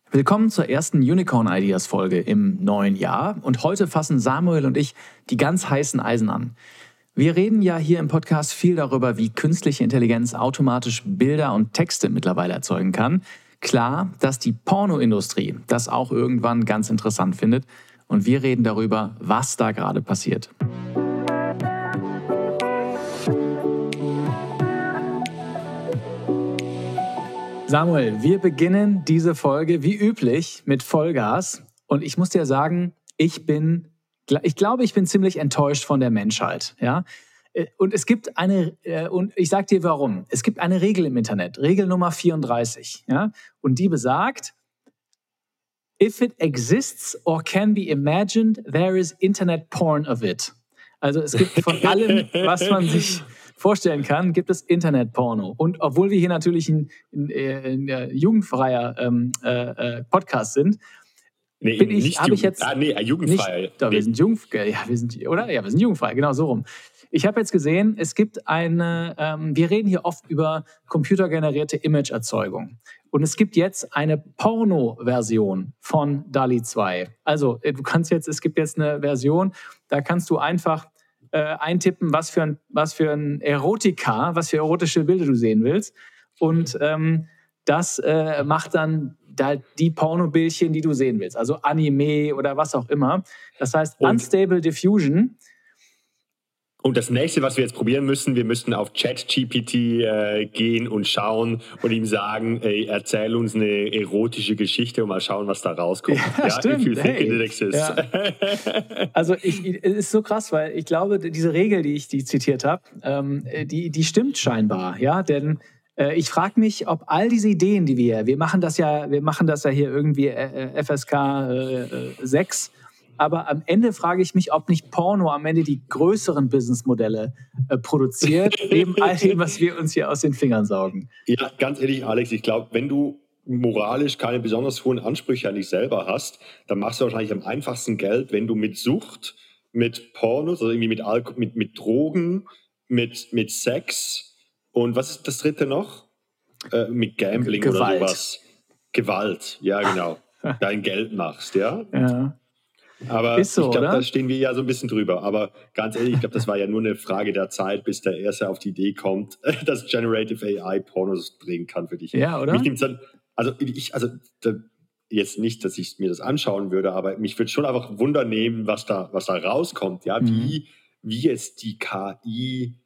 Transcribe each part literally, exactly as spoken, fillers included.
Willkommen zur ersten Unicorn Ideas Folge im neuen Jahr und heute fassen Samuel und ich die ganz heißen Eisen an. Wir reden ja hier im Podcast viel darüber, wie künstliche Intelligenz automatisch Bilder und Texte mittlerweile erzeugen kann. Klar, dass die Pornoindustrie das auch irgendwann ganz interessant findet und wir reden darüber, was da gerade passiert. Samuel, wir beginnen diese Folge wie üblich mit Vollgas und ich muss dir sagen, ich bin, ich glaube, ich bin ziemlich enttäuscht von der Menschheit, ja. Und es gibt eine, und ich sage dir warum, es gibt eine Regel im Internet, Regel Nummer vierunddreißig, ja, und die besagt, if it exists or can be imagined, there is internet porn of it. Also es gibt von allem, was man sich vorstellen kann, gibt es Internetporno. Und obwohl wir hier natürlich ein, ein, ein, ein jugendfreier ähm, äh, Podcast sind, nee, bin ich, habe ich jetzt ah, nee, jugendfrei. Nicht, doch, wir sind jugendfrei, ja, wir sind, oder? Ja, wir sind jugendfrei, genau so rum. Ich habe jetzt gesehen, es gibt eine, ähm, wir reden hier oft über computergenerierte Imageerzeugung. Und es gibt jetzt eine Porno-Version von DALL-E zwei. Also, du kannst jetzt, es gibt jetzt eine Version, da kannst du einfach äh, eintippen, was für ein, was für ein Erotika, was für erotische Bilder du sehen willst. Und ähm, das äh, macht dann da die Pornobildchen, die du sehen willst. Also Anime oder was auch immer. Das heißt, Und Unstable Diffusion. Und das nächste, was wir jetzt probieren müssen, wir müssten auf ChatGPT äh, gehen und schauen und ihm sagen, ey, erzähl uns eine erotische Geschichte und mal schauen, was da rauskommt. Ja, ja, stimmt. If you think Hey. it exists. Ja. Also ich, es ist so krass, weil ich glaube, diese Regel, die ich die zitiert habe, ähm, die, die stimmt scheinbar, ja, denn äh, ich frage mich, ob all diese Ideen, die wir, wir machen das ja, wir machen das ja hier irgendwie äh, F S K äh, sechs. Aber am Ende frage ich mich, ob nicht Porno am Ende die größeren Businessmodelle äh, produziert, neben all dem, was wir uns hier aus den Fingern saugen. Ja, ganz ehrlich, Alex, ich glaube, wenn du moralisch keine besonders hohen Ansprüche an dich selber hast, dann machst du wahrscheinlich am einfachsten Geld, wenn du mit Sucht, mit Pornos, also irgendwie mit, Alko- mit, mit Drogen, mit, mit Sex und was ist das dritte noch? Äh, mit Gambling Gewalt. oder sowas. Gewalt, ja genau. Dein Geld machst, ja? Ja. Aber Ist so, ich glaube, oder? da stehen wir ja so ein bisschen drüber. Aber ganz ehrlich, ich glaube, das war ja nur eine Frage der Zeit, bis der Erste auf die Idee kommt, dass Generative A I Pornos drehen kann für dich. Ja, oder? Mich nimmt's dann, also ich, also da, jetzt nicht, dass ich mir das anschauen würde, aber mich würde schon einfach Wunder nehmen, was da, was da rauskommt. Ja, Mhm. wie, wie jetzt die K I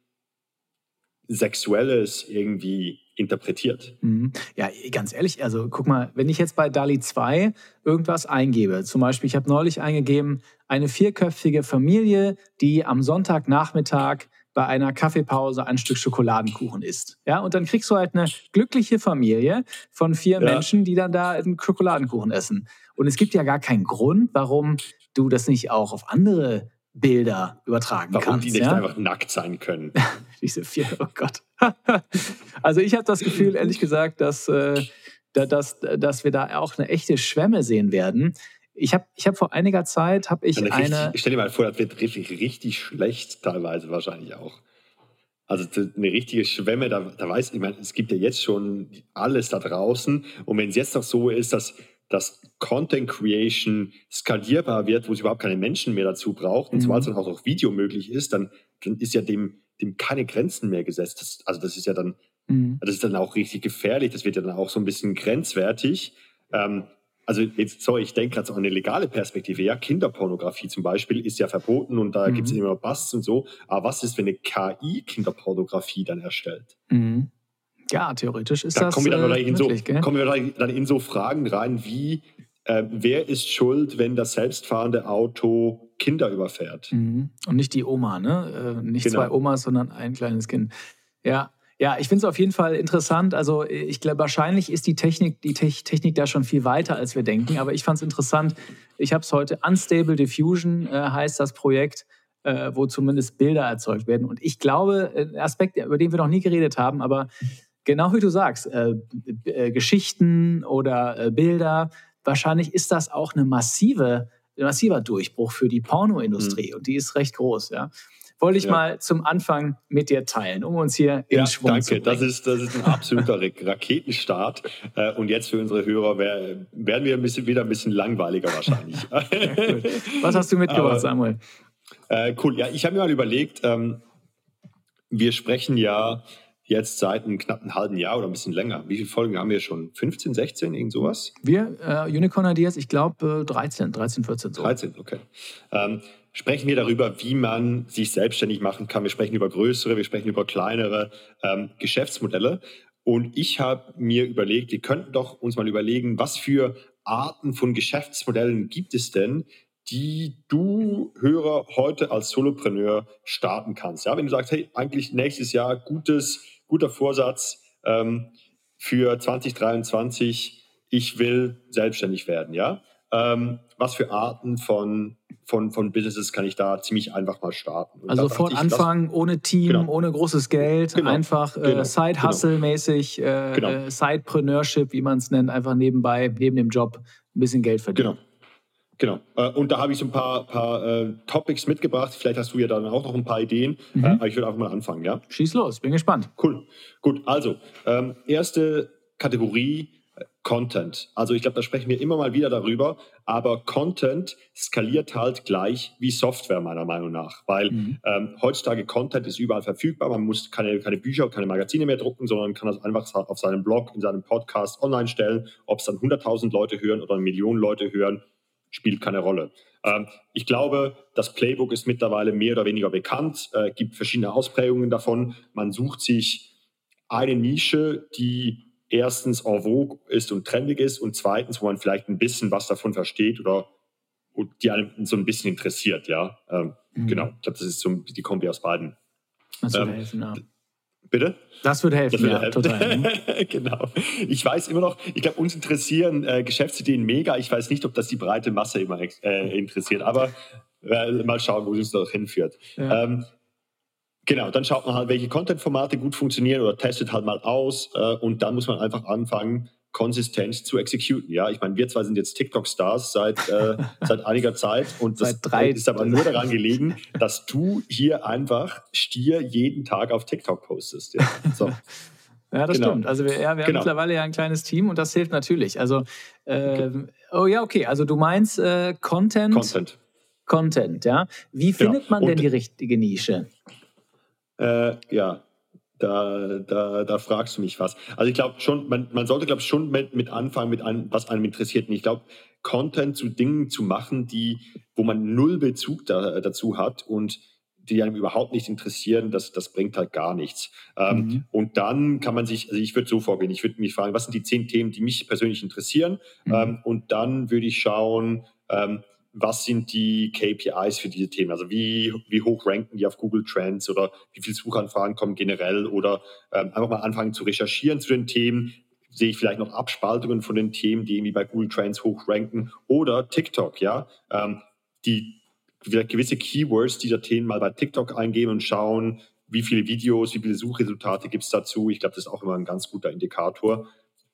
Sexuelles irgendwie interpretiert. Mhm. Ja, ganz ehrlich, also guck mal, wenn ich jetzt bei DALL-E zwei irgendwas eingebe, zum Beispiel, ich habe neulich eingegeben, eine vierköpfige Familie, die am Sonntagnachmittag bei einer Kaffeepause ein Stück Schokoladenkuchen isst. Ja, und dann kriegst du halt eine glückliche Familie von vier Ja. Menschen, die dann da einen Schokoladenkuchen essen. Und es gibt ja gar keinen Grund, warum du das nicht auch auf andere Bilder übertragen Warum kannst. die nicht ja? einfach nackt sein können. Diese vier, oh Gott. Also ich habe das Gefühl, ehrlich gesagt, dass, äh, da- dass, dass wir da auch eine echte Schwemme sehen werden. Ich habe ich hab vor einiger Zeit, habe ich Eine eine... richtig, stell dir mal vor, das wird richtig, richtig schlecht teilweise wahrscheinlich auch. Also eine richtige Schwemme, da, da weiß ich, meine, es gibt ja jetzt schon alles da draußen. Und wenn es jetzt noch so ist, dass, dass Content Creation skalierbar wird, wo es überhaupt keine Menschen mehr dazu braucht, und Mhm. zwar als dann auch noch Video möglich ist, dann, dann ist ja dem, dem keine Grenzen mehr gesetzt. Das, also das ist ja dann, Mhm. das ist dann auch richtig gefährlich, das wird ja dann auch so ein bisschen grenzwertig. Ähm, also jetzt, sorry, ich denke gerade so an eine legale Perspektive. Ja, Kinderpornografie zum Beispiel ist ja verboten und da Mhm. gibt es immer Busts und so. Aber was ist, wenn eine K I Kinderpornografie dann erstellt? Mhm. Ja, theoretisch ist Da das kommen wir dann, äh, äh, in, so, möglich, gell? kommen wir dann, dann in so Fragen rein, wie äh, wer ist schuld, wenn das selbstfahrende Auto Kinder überfährt? Mhm. Und nicht die Oma, ne? Äh, nicht Genau. zwei Omas, sondern ein kleines Kind. Ja, ja, ich finde es auf jeden Fall interessant. Also ich glaube, wahrscheinlich ist die Technik, die Te Technik da schon viel weiter, als wir denken. Aber ich fand es interessant. Ich habe es heute, Unstable Diffusion äh, heißt das Projekt, äh, wo zumindest Bilder erzeugt werden. Und ich glaube, ein Aspekt, über den wir noch nie geredet haben, aber genau wie du sagst, äh, äh, Geschichten oder äh, Bilder, wahrscheinlich ist das auch eine massive, ein massiver Durchbruch für die Pornoindustrie. Mhm. Und die ist recht groß, ja. wollte ich ja. mal zum Anfang mit dir teilen, um uns hier in ja, Schwung danke. zu bringen. Das ist, das ist ein absoluter Raketenstart. Und jetzt für unsere Hörer wär, werden wir ein bisschen, wieder ein bisschen langweiliger wahrscheinlich. Was hast du mitgebracht, Aber, Samuel? Äh, cool. Ja, ich habe mir mal überlegt, ähm, wir sprechen ja jetzt seit einem knappen halben Jahr oder ein bisschen länger. Wie viele Folgen haben wir schon? fünfzehn, sechzehn, irgend sowas? Wir, äh, Unicorn Ideas, ich glaube dreizehn, dreizehn, vierzehn so. dreizehn, okay. Ähm, sprechen wir darüber, wie man sich selbstständig machen kann. Wir sprechen über größere, wir sprechen über kleinere ähm, Geschäftsmodelle. Und ich habe mir überlegt, wir könnten doch uns mal überlegen, was für Arten von Geschäftsmodellen gibt es denn, die du, Hörer, heute als Solopreneur starten kannst. Ja, wenn du sagst, hey, eigentlich nächstes Jahr gutes, guter Vorsatz ähm, für zwanzig dreiundzwanzig, ich will selbstständig werden. Ja, ähm, was für Arten von, von, von Businesses kann ich da ziemlich einfach mal starten? Und also sofort anfangen, ohne Team, genau. ohne großes Geld, genau. einfach äh, genau. Side-Hustle-mäßig, äh, genau. äh, Sidepreneurship, wie man es nennt, einfach nebenbei, neben dem Job ein bisschen Geld verdienen. Genau. Genau. Und da habe ich so ein paar, paar äh, Topics mitgebracht. Vielleicht hast du ja dann auch noch ein paar Ideen. Mhm. Äh, aber ich würde einfach mal anfangen, ja? Schieß los, bin gespannt. Cool. Gut, also ähm, erste Kategorie, äh, Content. Also ich glaube, da sprechen wir immer mal wieder darüber. Aber Content skaliert halt gleich wie Software, meiner Meinung nach. Weil mhm. ähm, heutzutage Content ist überall verfügbar. Man muss keine, keine Bücher, keine Magazine mehr drucken, sondern kann das einfach auf seinem Blog, in seinem Podcast online stellen. Ob es dann hunderttausend Leute hören oder eine Million Leute hören, spielt keine Rolle. Ähm, ich glaube, das Playbook ist mittlerweile mehr oder weniger bekannt, äh, gibt verschiedene Ausprägungen davon. Man sucht sich eine Nische, die erstens en vogue ist und trendig ist und zweitens, wo man vielleicht ein bisschen was davon versteht oder die einem so ein bisschen interessiert. Ja, ähm, mhm. Genau. Ich glaube, das ist so die Kombi aus beiden. Das würde ähm, helfen, ja. Bitte? Das würde helfen, das würde ja, helfen. total. Genau. Ich weiß immer noch, ich glaube, uns interessieren äh, Geschäftsideen mega. Ich weiß nicht, ob das die breite Masse immer äh, interessiert, aber äh, mal schauen, wo es uns noch hinführt. Ja. Ähm, genau, dann schaut man halt, welche Content-Formate gut funktionieren oder testet halt mal aus äh, und dann muss man einfach anfangen, konsistent zu exekuten. Ja, ich meine, wir zwei sind jetzt TikTok-Stars seit, äh, seit einiger Zeit und das seit drei, ist aber nur daran gelegen, dass du hier einfach Stier jeden Tag auf TikTok postest. Ja, so. Ja, das genau. stimmt. Also wir, ja, wir genau. haben mittlerweile ja ein kleines Team und das hilft natürlich. Also, äh, okay. oh ja, okay, also du meinst äh, Content. Content. Content, ja. Wie findet genau. man denn und, die richtige Nische? Äh, ja, Da, da, da fragst du mich was. Also ich glaube schon, man, man sollte glaube ich schon mit, mit anfangen, mit einem, was einem interessiert. Und ich glaube, Content zu Dingen zu machen, die, wo man null Bezug da, dazu hat und die einem überhaupt nicht interessieren, das, das bringt halt gar nichts. Ähm, mhm. Und dann kann man sich, also ich würde so vorgehen, ich würde mich fragen, was sind die zehn Themen, die mich persönlich interessieren? Mhm. Ähm, und dann würde ich schauen, ähm, was sind die K P Is für diese Themen? Also wie, wie hoch ranken die auf Google Trends oder wie viele Suchanfragen kommen generell oder ähm, einfach mal anfangen zu recherchieren zu den Themen. Sehe ich vielleicht noch Abspaltungen von den Themen, die irgendwie bei Google Trends hoch ranken oder TikTok, ja. Ähm, die gewisse Keywords dieser Themen mal bei TikTok eingeben und schauen, wie viele Videos, wie viele Suchresultate gibt es dazu. Ich glaube, das ist auch immer ein ganz guter Indikator.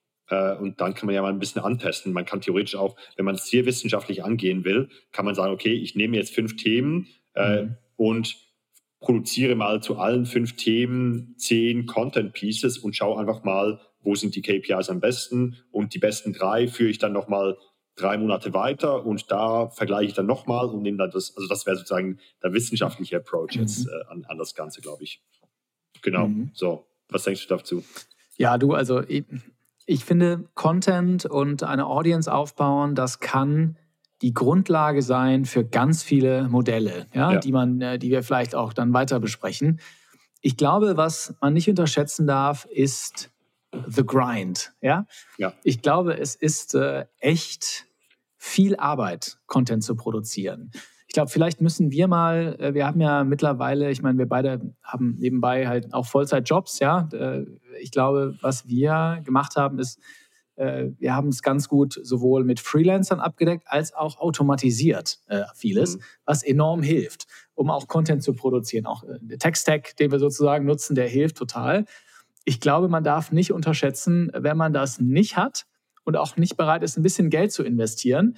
Und dann kann man ja mal ein bisschen antesten. Man kann theoretisch auch, wenn man es sehr wissenschaftlich angehen will, kann man sagen, okay, ich nehme jetzt fünf Themen äh, mhm. und produziere mal zu allen fünf Themen zehn Content Pieces und schaue einfach mal, wo sind die K P Is am besten. Und die besten drei führe ich dann nochmal drei Monate weiter und da vergleiche ich dann nochmal und nehme dann das, also das wäre sozusagen der wissenschaftliche Approach mhm. jetzt äh, an, an das Ganze, glaube ich. Genau, mhm. so. Was denkst du dazu? Ja, du, also ich Ich finde, Content und eine Audience aufbauen, das kann die Grundlage sein für ganz viele Modelle, ja, ja. die man, die wir vielleicht auch dann weiter besprechen. Ich glaube, was man nicht unterschätzen darf, ist the grind. Ja? Ja. Ich glaube, es ist äh, echt viel Arbeit, Content zu produzieren. Ich glaube, vielleicht müssen wir mal, äh, wir haben ja mittlerweile, ich meine, wir beide haben nebenbei halt auch Vollzeitjobs, ja. Äh, ich glaube, was wir gemacht haben, ist, äh, wir haben es ganz gut sowohl mit Freelancern abgedeckt, als auch automatisiert äh, vieles, mhm. was enorm hilft, um auch Content zu produzieren. Auch äh, der Tech-Stack, den wir sozusagen nutzen, der hilft total. Ich glaube, man darf nicht unterschätzen, wenn man das nicht hat und auch nicht bereit ist, ein bisschen Geld zu investieren,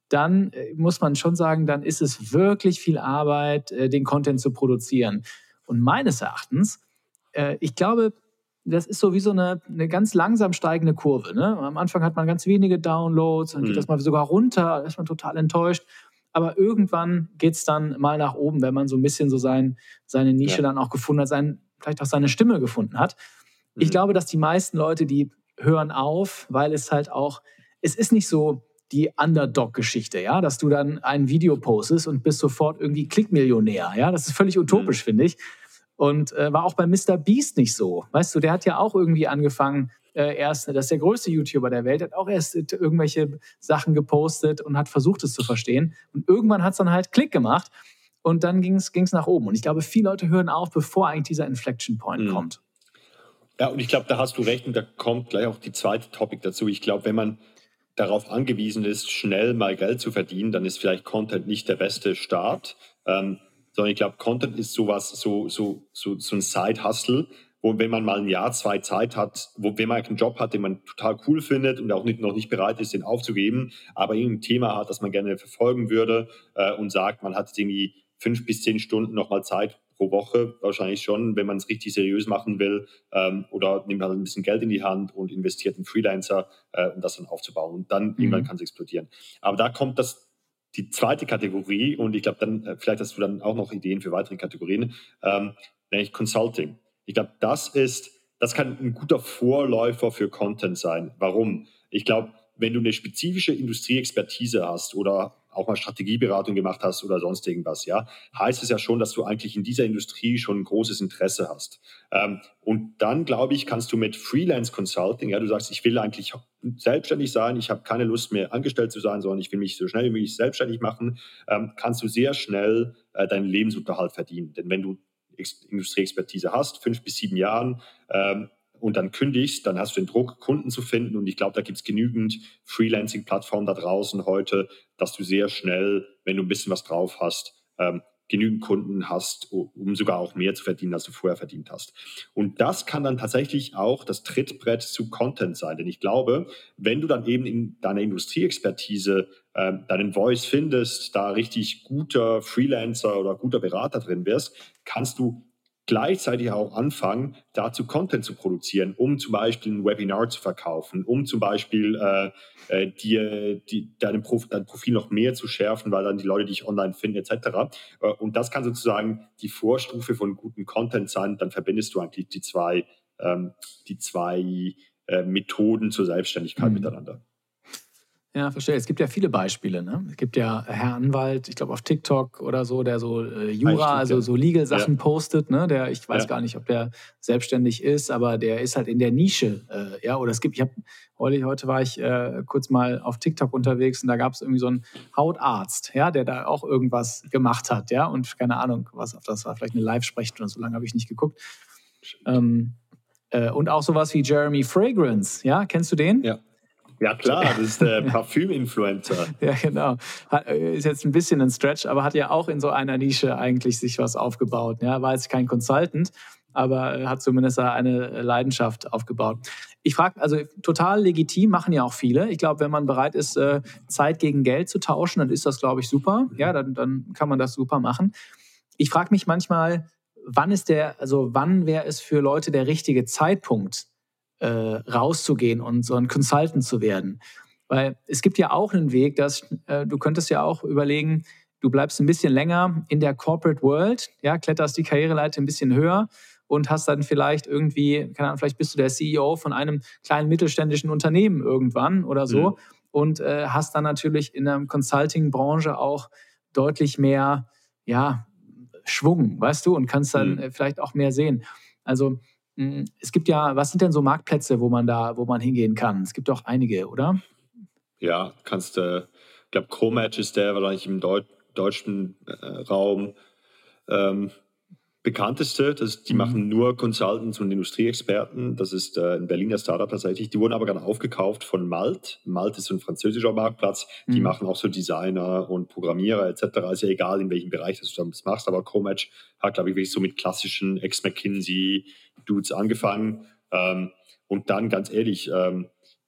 dann äh, muss man schon sagen, dann ist es wirklich viel Arbeit, äh, den Content zu produzieren. Und meines Erachtens, äh, ich glaube, das ist so wie so eine, eine ganz langsam steigende Kurve. Ne? Am Anfang hat man ganz wenige Downloads, dann geht Mhm. das mal sogar runter, da ist man total enttäuscht. Aber irgendwann geht es dann mal nach oben, wenn man so ein bisschen so sein, seine Nische Ja. dann auch gefunden hat, sein, vielleicht auch seine Stimme gefunden hat. Ich Mhm. glaube, dass die meisten Leute, die hören auf, weil es halt auch, es ist nicht so die Underdog-Geschichte, ja, dass du dann ein Video postest und bist sofort irgendwie Klickmillionär, ja, das ist völlig utopisch, Mhm. finde ich. Und äh, war auch bei Mister Beast nicht so. Weißt du, der hat ja auch irgendwie angefangen, äh, erst, das ist der größte YouTuber der Welt, hat auch erst äh, irgendwelche Sachen gepostet und hat versucht, es zu verstehen. Und irgendwann hat es dann halt Klick gemacht und dann ging es nach oben. Und ich glaube, viele Leute hören auf, bevor eigentlich dieser Inflection Point Mhm. kommt. Ja, und ich glaube, da hast du recht und da kommt gleich auch die zweite Topic dazu. Ich glaube, wenn man darauf angewiesen ist, schnell mal Geld zu verdienen, dann ist vielleicht Content nicht der beste Start. Ähm, sondern ich glaube, Content ist sowas, so, so, so, so ein Side-Hustle, wo wenn man mal ein Jahr, zwei Zeit hat, wo wenn man einen Job hat, den man total cool findet und auch nicht, noch nicht bereit ist, den aufzugeben, aber irgendein Thema hat, das man gerne verfolgen würde äh, und sagt, man hat irgendwie fünf bis zehn Stunden nochmal Zeit pro Woche, wahrscheinlich schon, wenn man es richtig seriös machen will, ähm, oder nimmt halt ein bisschen Geld in die Hand und investiert in Freelancer, äh, um das dann aufzubauen. Und dann Mhm. irgendwann kann es explodieren. Aber da kommt das, die zweite Kategorie, und ich glaube, dann, äh, vielleicht hast du dann auch noch Ideen für weitere Kategorien, ähm, nämlich Consulting. Ich glaube, das ist, das kann ein guter Vorläufer für Content sein. Warum? Ich glaube, wenn du eine spezifische Industrieexpertise hast oder auch mal Strategieberatung gemacht hast oder sonst irgendwas, ja, heißt es ja schon, dass du eigentlich in dieser Industrie schon ein großes Interesse hast. Ähm, und dann, glaube ich, kannst du mit Freelance Consulting, ja, du sagst, ich will eigentlich selbstständig sein, ich habe keine Lust mehr angestellt zu sein, sondern ich will mich so schnell wie möglich selbstständig machen, ähm, kannst du sehr schnell äh, deinen Lebensunterhalt verdienen. Denn wenn du Ex- Industrieexpertise hast, fünf bis sieben Jahren, ähm, und dann kündigst, dann hast du den Druck, Kunden zu finden. Und ich glaube, da gibt es genügend Freelancing-Plattformen da draußen heute, dass du sehr schnell, wenn du ein bisschen was drauf hast, ähm, genügend Kunden hast, um sogar auch mehr zu verdienen, als du vorher verdient hast. Und das kann dann tatsächlich auch das Trittbrett zu Content sein. Denn ich glaube, wenn du dann eben in deiner Industrieexpertise äh, deinen Voice findest, da richtig guter Freelancer oder guter Berater drin wirst, kannst du gleichzeitig auch anfangen, dazu Content zu produzieren, um zum Beispiel ein Webinar zu verkaufen, um zum Beispiel äh, äh, dir die, dein, Prof, dein Profil noch mehr zu schärfen, weil dann die Leute dich online finden et cetera. Äh, und das kann sozusagen die Vorstufe von gutem Content sein. Dann verbindest du eigentlich die zwei, ähm, die zwei äh, Methoden zur Selbstständigkeit Mhm. miteinander. Ja, verstehe. Es gibt ja viele Beispiele. Ne? Es gibt ja Herr Anwalt, ich glaube auf TikTok oder so, der so äh, Jura, Ah, also ja. so Legal-Sachen Ja. postet. Ne? Der, ich weiß Ja. gar nicht, ob der selbstständig ist, aber der ist halt in der Nische. Äh, ja, oder es gibt, ich habe heute, heute war ich äh, kurz mal auf TikTok unterwegs und da gab es irgendwie so einen Hautarzt, ja, der da auch irgendwas gemacht hat, ja, und keine Ahnung, was auf das war, vielleicht eine Live-Sprechstunde, so lange habe ich nicht geguckt. Ähm, äh, und auch sowas wie Jeremy Fragrance, ja, kennst du den? Ja. Ja, klar, das ist der Parfüm-Influencer. Ja, genau. Hat, ist jetzt ein bisschen ein Stretch, aber hat ja auch in so einer Nische eigentlich sich was aufgebaut. Ja, war jetzt kein Consultant, aber hat zumindest eine Leidenschaft aufgebaut. Ich frage, also total legitim, machen ja auch viele. Ich glaube, wenn man bereit ist, Zeit gegen Geld zu tauschen, dann ist das, glaube ich, super. Ja, dann, dann kann man das super machen. Ich frage mich manchmal, wann ist der, also wann wäre es für Leute der richtige Zeitpunkt, äh, rauszugehen und so ein Consultant zu werden? Weil es gibt ja auch einen Weg, dass äh, du könntest ja auch überlegen, du bleibst ein bisschen länger in der Corporate World, ja, kletterst die Karriereleiter ein bisschen höher und hast dann vielleicht irgendwie, keine Ahnung, vielleicht bist du der C E O von einem kleinen mittelständischen Unternehmen irgendwann oder so Mhm. und äh, hast dann natürlich in der Consulting-Branche auch deutlich mehr, ja, Schwung, weißt du, und kannst dann Mhm. äh, vielleicht auch mehr sehen. Also mh, es gibt ja, was sind denn so Marktplätze, wo man da, wo man hingehen kann? Es gibt doch einige, oder? Ja, kannst, äh, ich glaube, Co-Match ist der wahrscheinlich im Deu deutschen äh, Raum ähm, bekannteste. Das, die Mhm. machen nur Consultants und Industrieexperten. Das ist äh, ein Berliner Startup tatsächlich. Die wurden aber gerade aufgekauft von Malt. Malt ist so ein französischer Marktplatz. Die Mhm. machen auch so Designer und Programmierer et cetera. Ist ja egal, in welchem Bereich du das machst. Aber Co-Match hat, glaube ich, wirklich so mit klassischen Ex-McKinsey-Dudes angefangen. Ähm, und dann, ganz ehrlich, ähm,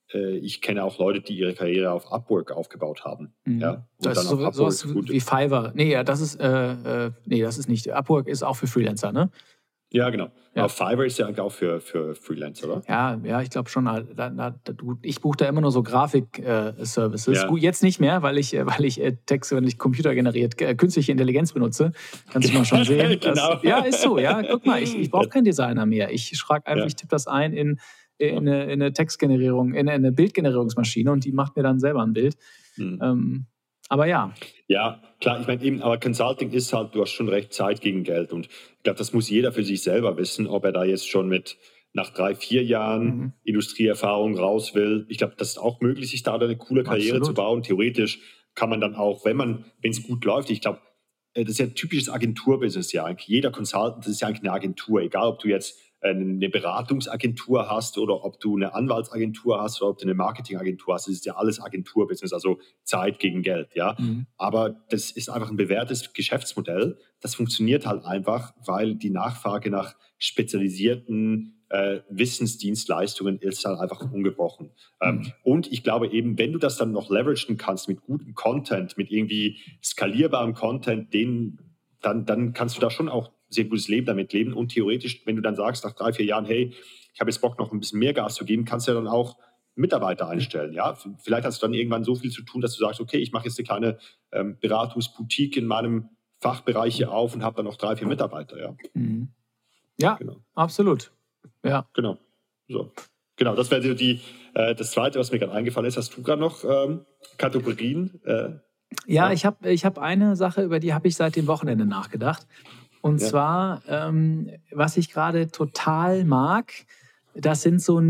äh, ich kenne auch Leute, die ihre Karriere auf Upwork aufgebaut haben. Mhm. Ja, und das ist so, sowas wie Fiverr. Nee, ja, das ist, äh, äh, nee, das ist nicht. Upwork ist auch für Freelancer, ne? Ja, genau. Ja. Aber Fiverr ist ja eigentlich auch für, für Freelancer, oder? Ja, ja, ich glaube schon. Da, da, ich buche da immer nur so Grafik-Services. Ja. Gut, jetzt nicht mehr, weil ich, weil ich äh, Texte, wenn ich computergeneriert, äh, künstliche Intelligenz benutze. Kannst du mal schon sehen. Genau. Dass, ja, ist so. Ja, guck mal, ich, ich brauche keinen Designer mehr. Ich schreibe einfach, Ja. ich tippe das ein in, in, eine, in eine Textgenerierung, in eine Bildgenerierungsmaschine und die macht mir dann selber ein Bild. Hm. Ähm, aber ja. Ja, klar, ich meine eben, aber Consulting ist halt, du hast schon recht, Zeit gegen Geld. Und ich glaube, das muss jeder für sich selber wissen, ob er da jetzt schon mit nach drei, vier Jahren mhm. Industrieerfahrung raus will. Ich glaube, das ist auch möglich, sich da eine coole Karriere Absolut. zu bauen. Theoretisch kann man dann auch, wenn man, wenn es gut läuft, ich glaube, das ist ja ein typisches Agenturbusiness, ja. Jeder Consultant, das ist ja eigentlich eine Agentur, egal ob du jetzt eine Beratungsagentur hast oder ob du eine Anwaltsagentur hast oder ob du eine Marketingagentur hast. Das ist ja alles Agenturbusiness, also Zeit gegen Geld, ja. Mhm. Aber das ist einfach ein bewährtes Geschäftsmodell. Das funktioniert halt einfach, weil die Nachfrage nach spezialisierten äh, Wissensdienstleistungen ist halt einfach ungebrochen. Mhm. Ähm, und ich glaube eben, wenn du das dann noch leveragen kannst mit gutem Content, mit irgendwie skalierbarem Content, den, dann, dann kannst du da schon auch sehr gutes Leben damit leben. Und theoretisch, wenn du dann sagst, nach drei, vier Jahren, hey, ich habe jetzt Bock, noch ein bisschen mehr Gas zu geben, kannst du ja dann auch Mitarbeiter einstellen. Ja? Vielleicht hast du dann irgendwann so viel zu tun, dass du sagst, okay, ich mache jetzt eine kleine ähm, Beratungsboutique in meinem Fachbereich hier auf und habe dann noch drei, vier Mitarbeiter. Ja, mhm. ja genau. Absolut. Ja. Genau. So. Genau, das wäre die, äh, das Zweite, was mir gerade eingefallen ist. Hast du gerade noch ähm, Kategorien? Äh, ja, ja, ich habe ich hab eine Sache, über die habe ich seit dem Wochenende nachgedacht. Und ja. zwar, ähm, was ich gerade total mag, das sind so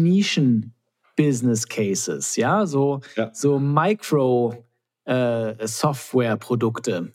Nischen-Business-Cases, ja, so, ja. so Micro-Software-Produkte.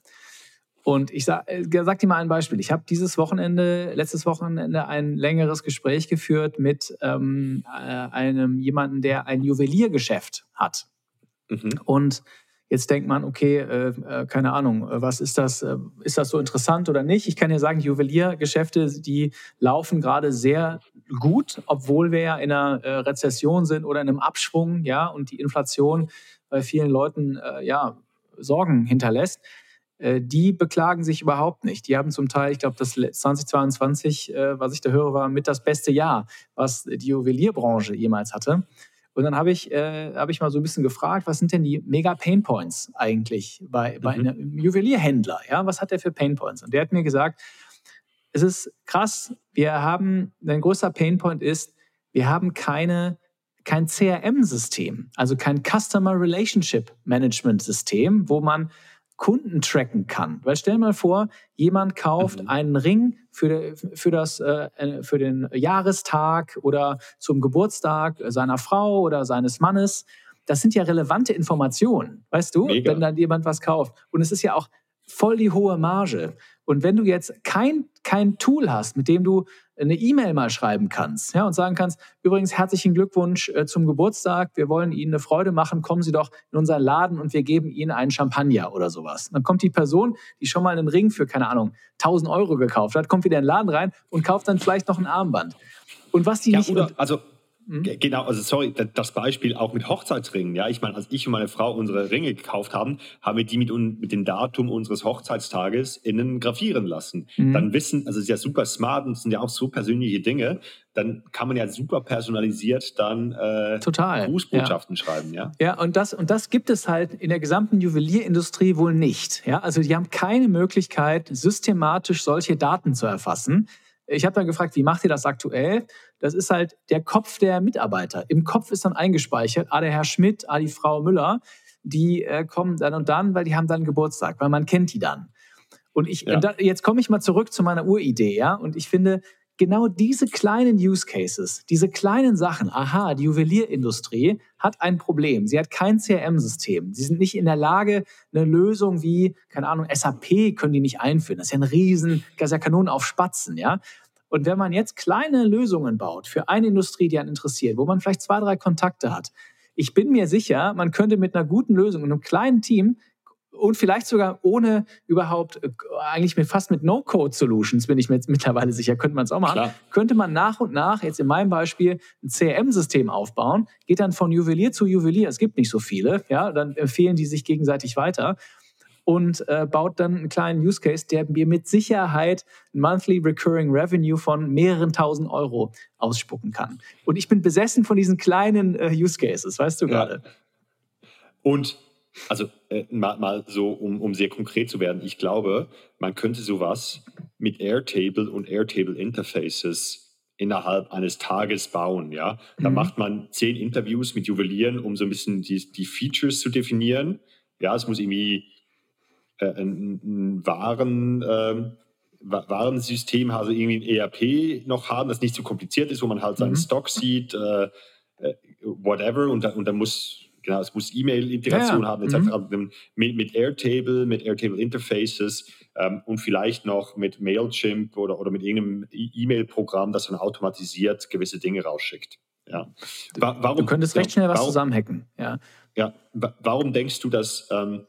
Und ich sag, sag dir mal ein Beispiel. Ich habe dieses Wochenende, letztes Wochenende ein längeres Gespräch geführt mit ähm, einem jemanden, der ein Juweliergeschäft hat. Mhm. Und jetzt denkt man, okay, äh, keine Ahnung, was ist das? Äh, ist das so interessant oder nicht? Ich kann dir sagen, die Juweliergeschäfte, die laufen gerade sehr gut, obwohl wir ja in einer äh, Rezession sind oder in einem Abschwung, ja, und die Inflation bei vielen Leuten äh, ja Sorgen hinterlässt. Äh, die beklagen sich überhaupt nicht. Die haben zum Teil, ich glaube, das zweitausendzweiundzwanzig, äh, was ich da höre, war mit das beste Jahr, was die Juwelierbranche jemals hatte. Und dann habe ich, äh, hab ich mal so ein bisschen gefragt, was sind denn die Mega-Painpoints eigentlich bei, bei mhm. einem Juwelierhändler? Ja? Was hat der für Painpoints? Und der hat mir gesagt, es ist krass, wir haben, ein größter Painpoint ist, wir haben keine, kein C R M-System, also kein Customer Relationship Management System, wo man Kunden tracken kann. Weil stell dir mal vor, jemand kauft mhm. einen Ring für, für, das, äh, für den Jahrestag oder zum Geburtstag seiner Frau oder seines Mannes. Das sind ja relevante Informationen, weißt du, Mega. Wenn dann jemand was kauft. Und es ist ja auch voll die hohe Marge. Und wenn du jetzt kein, kein Tool hast, mit dem du eine E-Mail mal schreiben kannst, ja, und sagen kannst, übrigens herzlichen Glückwunsch äh, zum Geburtstag, wir wollen Ihnen eine Freude machen, kommen Sie doch in unseren Laden und wir geben Ihnen einen Champagner oder sowas. Dann kommt die Person, die schon mal einen Ring für, keine Ahnung, tausend Euro gekauft hat, kommt wieder in den Laden rein und kauft dann vielleicht noch ein Armband. Und was die ja, nicht... Oder, also Genau, also sorry, das Beispiel auch mit Hochzeitsringen. Ja, ich meine, als ich und meine Frau unsere Ringe gekauft haben, haben wir die mit, mit dem Datum unseres Hochzeitstages innen gravieren lassen. Mhm. Dann wissen, also es ist ja super smart und es sind ja auch so persönliche Dinge, dann kann man ja super personalisiert dann äh, Total. Grußbotschaften ja. schreiben. Ja, ja und, das, und das gibt es halt in der gesamten Juwelierindustrie wohl nicht. Ja? Also die haben keine Möglichkeit, systematisch solche Daten zu erfassen. Ich habe dann gefragt, wie macht ihr das aktuell? Das ist halt der Kopf der Mitarbeiter. Im Kopf ist dann eingespeichert, ah, der Herr Schmidt, ah, die Frau Müller, die äh, kommen dann und dann, weil die haben dann Geburtstag, weil man kennt die dann. Und ich, ja. und da, jetzt komme ich mal zurück zu meiner Uridee, ja, und ich finde, genau diese kleinen Use Cases, diese kleinen Sachen, aha, die Juwelierindustrie hat ein Problem. Sie hat kein C R M-System. Sie sind nicht in der Lage, eine Lösung wie, keine Ahnung, S A P können die nicht einführen. Das ist ja ein riesen, das ist ja Kanonen auf Spatzen, ja. Und wenn man jetzt kleine Lösungen baut für eine Industrie, die einen interessiert, wo man vielleicht zwei, drei Kontakte hat, ich bin mir sicher, man könnte mit einer guten Lösung und einem kleinen Team und vielleicht sogar ohne überhaupt, eigentlich mit, fast mit No-Code-Solutions, bin ich mir jetzt mittlerweile sicher, könnte man es auch machen, Klar. könnte man nach und nach, jetzt in meinem Beispiel, ein C R M-System aufbauen, geht dann von Juwelier zu Juwelier, es gibt nicht so viele, ja, dann empfehlen die sich gegenseitig weiter und äh, baut dann einen kleinen Use Case, der mir mit Sicherheit ein Monthly Recurring Revenue von mehreren tausend Euro ausspucken kann. Und ich bin besessen von diesen kleinen äh, Use Cases, weißt du gerade. Ja. Und also äh, mal, mal so, um, um sehr konkret zu werden, ich glaube, man könnte sowas mit Airtable und Airtable Interfaces innerhalb eines Tages bauen. Ja? Da mhm. macht man zehn Interviews mit Juwelieren, um so ein bisschen die, die Features zu definieren. Ja, es muss irgendwie äh, ein, ein Waren, äh, Warensystem, also irgendwie ein E R P noch haben, das nicht zu kompliziert ist, wo man halt seinen mhm. Stock sieht, äh, äh, whatever, und da, und da muss Genau, es muss E-Mail-Integration ja, haben, et cetera. Mhm. Mit, mit Airtable, mit Airtable-Interfaces ähm, und vielleicht noch mit Mailchimp oder, oder mit irgendeinem E-Mail-Programm, das dann automatisiert gewisse Dinge rausschickt. Ja. Warum, du könntest recht schnell was warum, zusammenhacken. Ja. Ja, warum denkst du, dass ähm,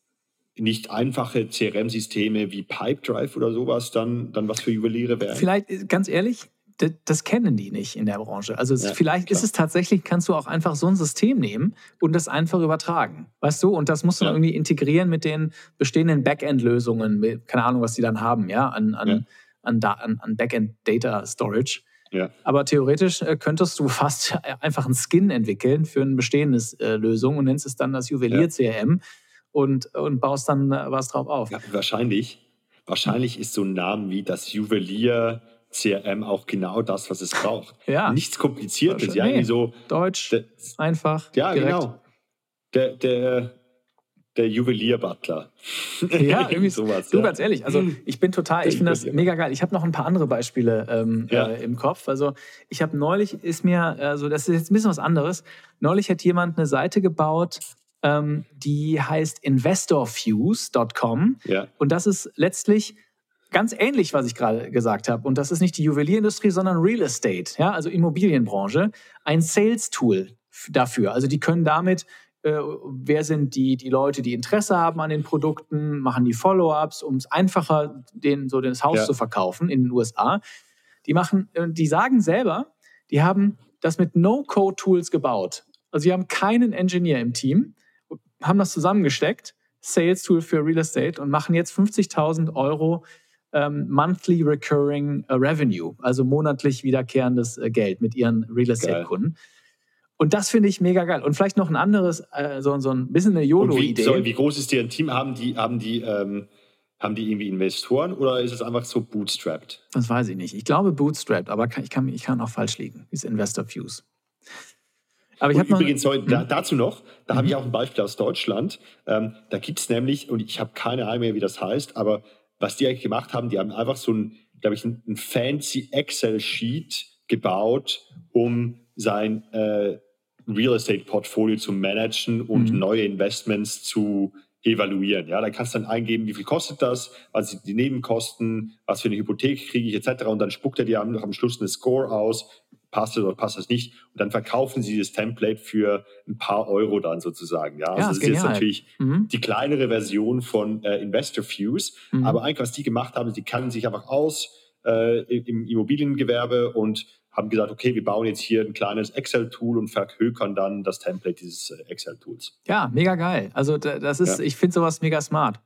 nicht einfache C R M-Systeme wie Pipedrive oder sowas dann, dann was für Juweliere wären? Vielleicht, ganz ehrlich, das, das kennen die nicht in der Branche. Also es, ja, vielleicht klar. ist es tatsächlich, kannst du auch einfach so ein System nehmen und das einfach übertragen. Weißt du? Und das musst du ja. dann irgendwie integrieren mit den bestehenden Backend-Lösungen, mit, keine Ahnung, was die dann haben, ja, an, an, ja. an, an, an Backend-Data-Storage. Ja. Aber theoretisch äh, könntest du fast einfach einen Skin entwickeln für eine bestehende äh, Lösung und nennst es dann das Juwelier-C R M ja. und, und baust dann äh, was drauf auf. Ja, wahrscheinlich, wahrscheinlich ist so ein Name wie das Juwelier C R M auch genau das, was es braucht. Ja. Nichts Kompliziertes. Ja, nee. so Deutsch, der, einfach, ja, direkt. Genau. Der, der, der Juwelier-Butler. Ja, irgendwie sowas. Du, ja. ganz ehrlich, also ich bin total, ich finde das mega geil. Ich habe noch ein paar andere Beispiele ähm, ja. äh, im Kopf. Also ich habe neulich, ist mir, also das ist jetzt ein bisschen was anderes, neulich hat jemand eine Seite gebaut, ähm, die heißt investor fuse Punkt com ja. und das ist letztlich ganz ähnlich, was ich gerade gesagt habe. Und das ist nicht die Juwelierindustrie, sondern Real Estate, ja, also Immobilienbranche. Ein Sales-Tool dafür. Also die können damit, äh, wer sind die, die Leute, die Interesse haben an den Produkten, machen die Follow-ups, um es einfacher, denen so das Haus ja. zu verkaufen in den U S A. Die machen, die sagen selber, die haben das mit No-Code-Tools gebaut. Also sie haben keinen Engineer im Team, haben das zusammengesteckt, Sales-Tool für Real Estate, und machen jetzt fünfzigtausend Euro Um, monthly recurring uh, revenue, also monatlich wiederkehrendes uh, Geld mit ihren Real Estate-Kunden. Und das finde ich mega geil. Und vielleicht noch ein anderes, äh, so, so ein bisschen eine YOLO-Idee. Wie, so, wie groß ist deren Team? Haben die, haben, die, ähm, haben die irgendwie Investoren oder ist es einfach so bootstrapped? Das weiß ich nicht. Ich glaube bootstrapped, aber kann, ich, kann, ich kann auch falsch liegen. Ist Investor Fuse. Aber ich und übrigens, noch, sorry, da, dazu noch, da mhm. habe ich auch ein Beispiel aus Deutschland. Ähm, da gibt es nämlich, und ich habe keine Ahnung mehr, wie das heißt, aber was die eigentlich gemacht haben, die haben einfach so ein, glaube ich, ein, ein fancy Excel-Sheet gebaut, um sein äh, Real Estate-Portfolio zu managen und mhm. neue Investments zu evaluieren. Ja, da kannst du dann eingeben, wie viel kostet das, was sind die Nebenkosten, was für eine Hypothek kriege ich et cetera. Und dann spuckt er dir am, am Schluss eine Score aus, passt es oder passt das nicht. Und dann verkaufen sie dieses Template für ein paar Euro dann sozusagen. Ja, also ja, das ist genial. Jetzt natürlich mhm. die kleinere Version von äh, Investor Fuse. Mhm. Aber eigentlich, was die gemacht haben, sie kannten sich einfach aus äh, im Immobiliengewerbe und haben gesagt, okay, wir bauen jetzt hier ein kleines Excel-Tool und verhökern dann das Template dieses äh, Excel-Tools. Ja, mega geil. Also das ist, ja. ich finde sowas mega smart.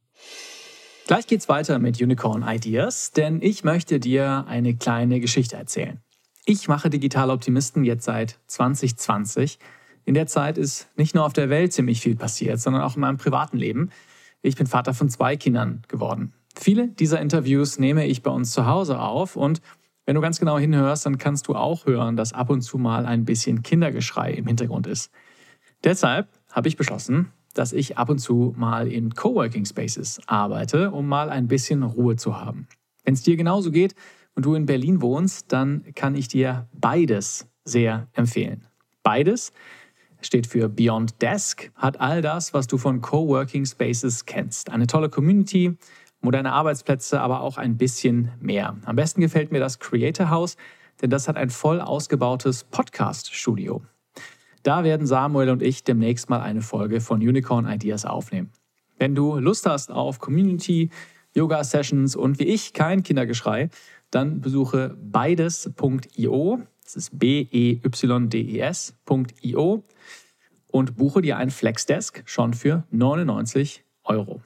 Gleich geht's weiter mit Unicorn Ideas, denn ich möchte dir eine kleine Geschichte erzählen. Ich mache Digital Optimisten jetzt seit zwanzig zwanzig. In der Zeit ist nicht nur auf der Welt ziemlich viel passiert, sondern auch in meinem privaten Leben. Ich bin Vater von zwei Kindern geworden. Viele dieser Interviews nehme ich bei uns zu Hause auf und wenn du ganz genau hinhörst, dann kannst du auch hören, dass ab und zu mal ein bisschen Kindergeschrei im Hintergrund ist. Deshalb habe ich beschlossen, dass ich ab und zu mal in Coworking Spaces arbeite, um mal ein bisschen Ruhe zu haben. Wenn es dir genauso geht und du in Berlin wohnst, dann kann ich dir beides sehr empfehlen. Beides steht für Beyond Desk, hat all das, was du von Coworking Spaces kennst. Eine tolle Community, moderne Arbeitsplätze, aber auch ein bisschen mehr. Am besten gefällt mir das Creator House, denn das hat ein voll ausgebautes Podcast-Studio. Da werden Samuel und ich demnächst mal eine Folge von Unicorn Ideas aufnehmen. Wenn du Lust hast auf Community, Yoga-Sessions und wie ich kein Kindergeschrei, dann besuche beides Punkt io, das ist B E Y D E S Punkt io und buche dir einen Flexdesk schon für neunundneunzig Euro.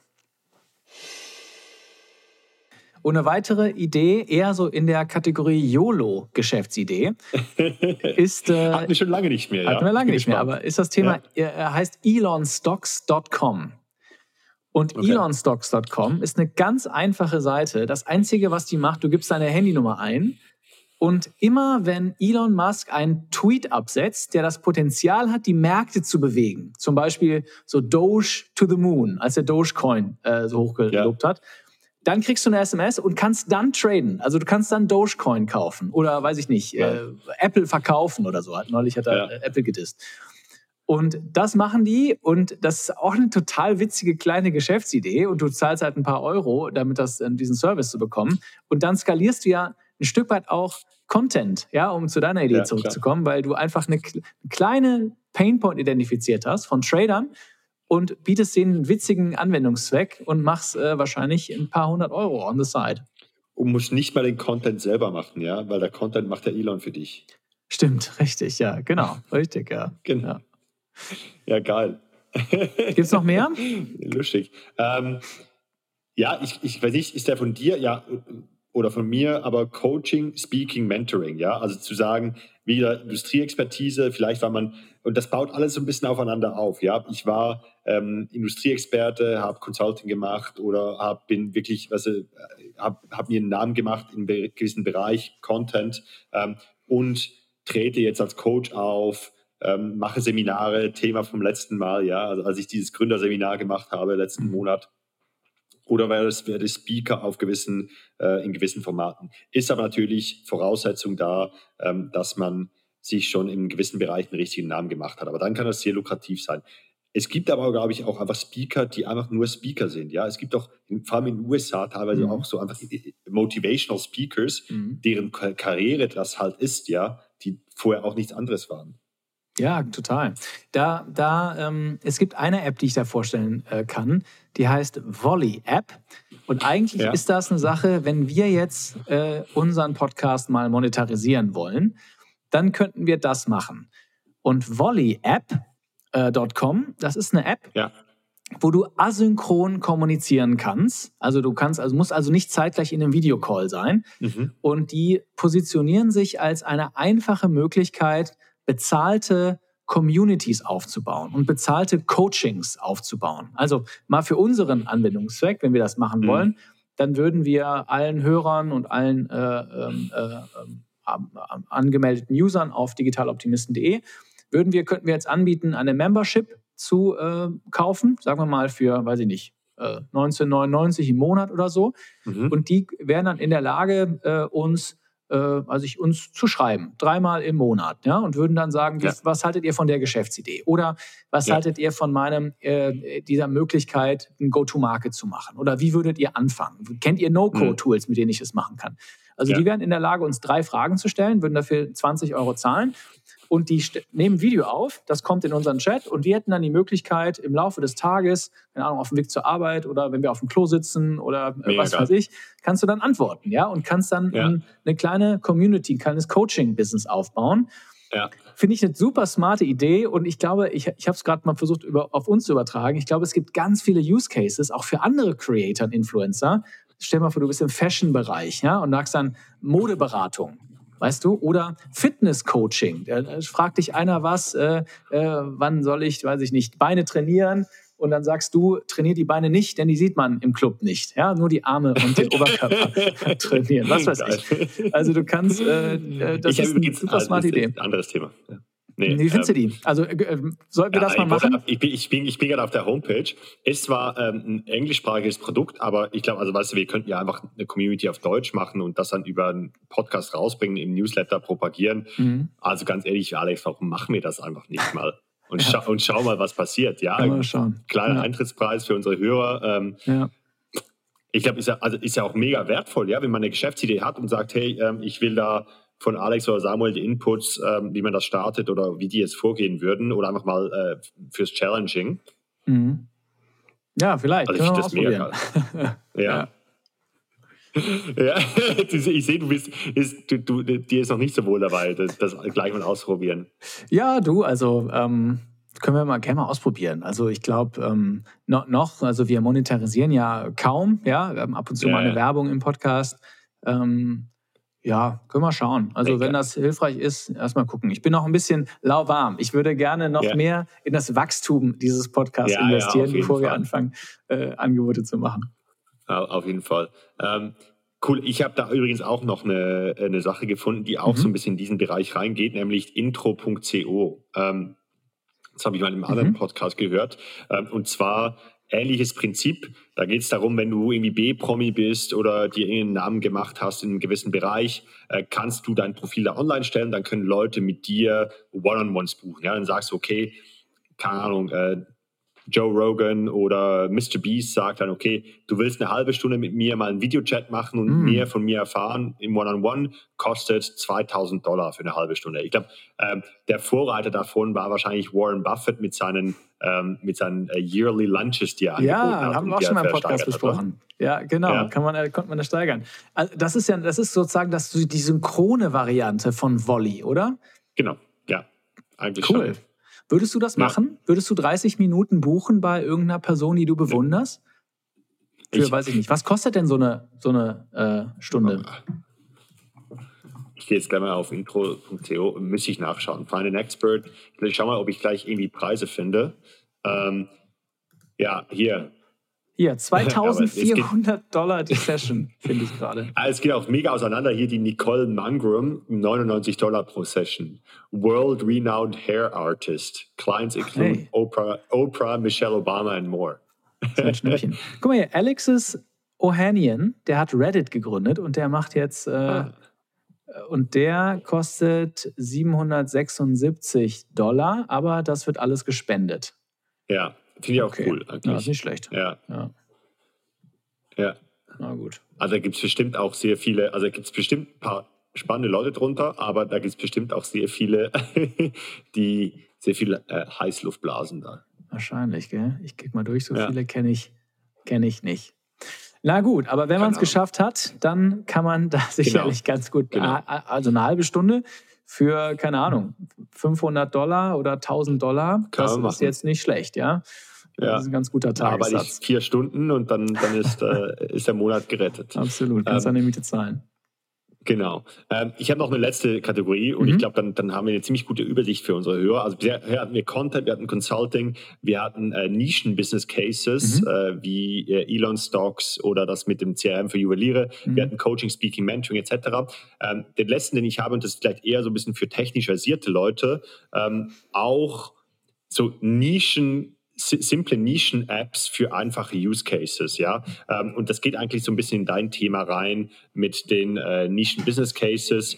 Und eine weitere Idee, eher so in der Kategorie YOLO-Geschäftsidee, ist... Äh, hatten wir schon lange nicht mehr. Hatten ja? wir lange nicht mehr, aber ist das Thema, ja. äh, heißt elonstocks Punkt com. Und okay. elonstocks Punkt com ist eine ganz einfache Seite. Das Einzige, was die macht, du gibst deine Handynummer ein und immer, wenn Elon Musk einen Tweet absetzt, der das Potenzial hat, die Märkte zu bewegen, zum Beispiel so Doge to the Moon, als der Dogecoin äh, so hochgelobt ja. hat, dann kriegst du eine S M S und kannst dann traden. Also du kannst dann Dogecoin kaufen oder, weiß ich nicht, ja. äh, Apple verkaufen oder so. Neulich hat er ja. äh, Apple gedisst. Und das machen die und das ist auch eine total witzige kleine Geschäftsidee und du zahlst halt ein paar Euro, damit das, äh, diesen Service zu bekommen. Und dann skalierst du ja ein Stück weit auch Content, ja, um zu deiner Idee ja, zurückzukommen, klar. weil du einfach eine, eine kleine Painpoint identifiziert hast von Tradern und bietest denen einen witzigen Anwendungszweck und machst äh, wahrscheinlich ein paar hundert Euro on the side. Und musst nicht mal den Content selber machen, ja, weil der Content macht der Elon für dich. Stimmt, richtig, ja, genau, richtig, ja. Genau. Ja, ja geil. Gibt es noch mehr? Lustig. Ähm, ja, ich, ich weiß nicht, ist der von dir, ja, oder von mir, aber Coaching, Speaking, Mentoring, ja, also zu sagen, wieder Industrieexpertise, vielleicht war man, und das baut alles so ein bisschen aufeinander auf, ja, ich war ähm, Industrieexperte, habe Consulting gemacht oder hab, bin wirklich, was, äh, habe hab mir einen Namen gemacht in einem gewissen Bereich, Content ähm, und trete jetzt als Coach auf, ähm, mache Seminare, Thema vom letzten Mal, ja, also als ich dieses Gründerseminar gemacht habe, letzten Monat, oder wäre das, wäre das Speaker auf gewissen, äh, in gewissen Formaten. Ist aber natürlich Voraussetzung da, ähm, dass man sich schon in gewissen Bereichen einen richtigen Namen gemacht hat. Aber dann kann das sehr lukrativ sein. Es gibt aber, glaube ich, auch einfach Speaker, die einfach nur Speaker sind. Ja, es gibt auch, vor allem in den U S A, teilweise mhm. auch so einfach Motivational Speakers, mhm. deren Karriere das halt ist, ja, die vorher auch nichts anderes waren. Ja, total. Da, da, ähm, es gibt eine App, die ich da vorstellen äh, kann, die heißt Volley App. Und eigentlich ja. ist das eine Sache, wenn wir jetzt äh, unseren Podcast mal monetarisieren wollen, dann könnten wir das machen. Und Volley App Punkt com, äh, das ist eine App, ja. wo du asynchron kommunizieren kannst. Also du kannst, also musst also nicht zeitgleich in einem Videocall sein. Mhm. Und die positionieren sich als eine einfache Möglichkeit, bezahlte Communities aufzubauen und bezahlte Coachings aufzubauen. Also mal für unseren Anwendungszweck, wenn wir das machen mhm. wollen, dann würden wir allen Hörern und allen äh, äh, äh, angemeldeten Usern auf digitaloptimisten punkt de würden wir, könnten wir jetzt anbieten, eine Membership zu äh, kaufen, sagen wir mal für, weiß ich nicht, äh, neunzehnhundertneunundneunzig im Monat oder so. Mhm. Und die wären dann in der Lage, äh, uns also ich, uns zu schreiben, dreimal im Monat, ja, und würden dann sagen, ja. was, was haltet ihr von der Geschäftsidee? Oder was ja. haltet ihr von meinem, äh, dieser Möglichkeit, ein Go-to-Market zu machen? Oder wie würdet ihr anfangen? Kennt ihr No-Code-Tools, mit denen ich es machen kann? Also ja. die wären in der Lage, uns drei Fragen zu stellen, würden dafür zwanzig Euro zahlen und die st- nehmen Video auf, das kommt in unseren Chat und wir hätten dann die Möglichkeit, im Laufe des Tages, keine Ahnung, auf dem Weg zur Arbeit oder wenn wir auf dem Klo sitzen oder äh, was geil. weiß ich, kannst du dann antworten, ja, und kannst dann ja. ein, eine kleine Community, ein kleines Coaching-Business aufbauen. Ja. Finde ich eine super smarte Idee und ich glaube, ich, ich habe es gerade mal versucht, über, auf uns zu übertragen. Ich glaube, es gibt ganz viele Use Cases, auch für andere Creator und Influencer. Stell dir mal vor, du bist im Fashion-Bereich, ja, und sagst dann Modeberatung. Weißt du? Oder Fitness-Coaching. Da fragt dich einer was, äh, äh, wann soll ich, weiß ich nicht, Beine trainieren? Und dann sagst du, trainier die Beine nicht, denn die sieht man im Club nicht. Ja, nur die Arme und den Oberkörper trainieren. Was weiß ich. Also du kannst, äh, das ich ist eine super smarte Idee. Ein anderes Thema. Ja. Nee, Wie findest ähm, du die? Also äh, sollten wir ja, das mal machen? Wollte, ich bin, ich bin, ich bin gerade auf der Homepage. Es war ähm, ein englischsprachiges Produkt, aber ich glaube, also weißt du, wir könnten ja einfach eine Community auf Deutsch machen und das dann über einen Podcast rausbringen, im Newsletter propagieren. Mhm. Also ganz ehrlich, Alex, warum machen wir das einfach nicht mal? Und, ja. scha- und schau mal, was passiert. Ja, mal schauen. Kleiner ja. Eintrittspreis für unsere Hörer. Ähm, ja. Ich glaube, ist ja, also ist ja auch mega wertvoll, ja, wenn man eine Geschäftsidee hat und sagt, hey, ähm, ich will da von Alex oder Samuel die Inputs, ähm, wie man das startet oder wie die jetzt vorgehen würden oder einfach mal äh, fürs Challenging. Mhm. Ja, vielleicht. Also Können ich wir das mal mega. ja. Ja. Ja, ich sehe, du bist, ist, du, du, dir ist noch nicht so wohl dabei, das, das gleich mal ausprobieren. Ja, du, also ähm, können wir mal gerne mal ausprobieren. Also ich glaube, ähm, no, noch, also wir monetarisieren ja kaum, ja, wir haben ab und zu Ja, mal eine ja. Werbung im Podcast. Ähm, ja, können wir schauen. Also wenn das hilfreich ist, erstmal gucken. Ich bin noch ein bisschen lauwarm. Ich würde gerne noch Ja. mehr in das Wachstum dieses Podcasts Ja, ja, investieren, auf jeden bevor wir Fall. anfangen, äh, Angebote zu machen. Au- Auf jeden Fall. Ähm, cool, ich habe da übrigens auch noch eine, eine Sache gefunden, die auch Mhm. so ein bisschen in diesen Bereich reingeht, nämlich intro punkt co. Ähm, das habe ich mal in einem anderen Mhm. Podcast gehört. Ähm, und zwar ähnliches Prinzip. Da geht es darum, wenn du irgendwie B-Promi bist oder dir irgendeinen Namen gemacht hast in einem gewissen Bereich, äh, kannst du dein Profil da online stellen, dann können Leute mit dir One-on-Ones buchen. Ja? Dann sagst du, okay, keine Ahnung, äh, Joe Rogan oder Mister Beast sagt dann, okay, du willst eine halbe Stunde mit mir mal einen Videochat machen und Mm. mehr von mir erfahren im One-on-One, kostet zweitausend Dollar für eine halbe Stunde. Ich glaube, ähm, der Vorreiter davon war wahrscheinlich Warren Buffett mit seinen, ähm, mit seinen äh, Yearly Lunches, die er angeboten Ja, hat. haben und wir auch die schon er mal im Podcast versteigert hat, oder? besprochen. Ja, genau. Ja. Kann man, äh, konnte man das steigern. Also das ist ja, das ist sozusagen das, die synchrone Variante von Volley, oder? Genau, ja, eigentlich Cool. schon. Würdest du das Ja. machen? Würdest du dreißig Minuten buchen bei irgendeiner Person, die du bewunderst? Für, Ich- weiß ich nicht. Was kostet denn so eine, so eine äh, Stunde? Ich gehe jetzt gleich mal auf intro punkt co, müsste ich nachschauen. Find an Expert. Ich schau mal, ob ich gleich irgendwie Preise finde. Ähm, ja, hier. Hier, zweitausendvierhundert Dollar die Session, finde ich gerade. Ah, es geht auch mega auseinander. Hier die Nicole Mangrum, neunundneunzig Dollar pro Session. World Renowned Hair Artist. Clients include Hey. Oprah, Oprah, Michelle Obama and more. Das ist ein Schnäppchen. Guck mal hier, Alexis Ohanian, der hat Reddit gegründet und der macht jetzt, äh, Ah. und der kostet siebenhundertsechsundsiebzig Dollar, aber das wird alles gespendet. Ja, finde ich auch Okay. cool eigentlich. Ja, ist nicht schlecht. Ja, Ja, ja. na gut. Also da gibt es bestimmt auch sehr viele, also da gibt es bestimmt ein paar spannende Leute drunter, aber da gibt es bestimmt auch sehr viele, die sehr viele äh, Heißluftblasen da. Wahrscheinlich, gell? Ich krieg mal durch, so Ja. viele kenne ich, kenn ich nicht. Na gut, aber wenn man es Ahnung. geschafft hat, dann kann man da sicherlich ganz gut, Genau. also eine halbe Stunde für, keine Ahnung, fünfhundert Dollar oder tausend Dollar, Kann das man ist machen. jetzt nicht schlecht, ja? Das Ja. ist ein ganz guter Da arbeite ich Tagessatz. vier Stunden und dann, dann ist, äh, ist der Monat gerettet. Absolut, kannst Ähm, deine Miete zahlen. Genau. Ähm, ich habe noch eine letzte Kategorie und Mhm. ich glaube, dann, dann haben wir eine ziemlich gute Übersicht für unsere Hörer. Also bisher hatten wir Content, wir hatten Consulting, wir hatten äh, Nischen-Business-Cases Mhm. äh, wie äh, Elon-Stocks oder das mit dem C R M für Juweliere. Mhm. Wir hatten Coaching, Speaking, Mentoring et cetera. Ähm, den letzten, den ich habe, und das ist vielleicht eher so ein bisschen für technisch versierte Leute, ähm, auch so Nischen, si- simple Nischen-Apps für einfache Use Cases, ja. Ähm, und das geht eigentlich so ein bisschen in dein Thema rein mit den äh, Nischen-Business-Cases.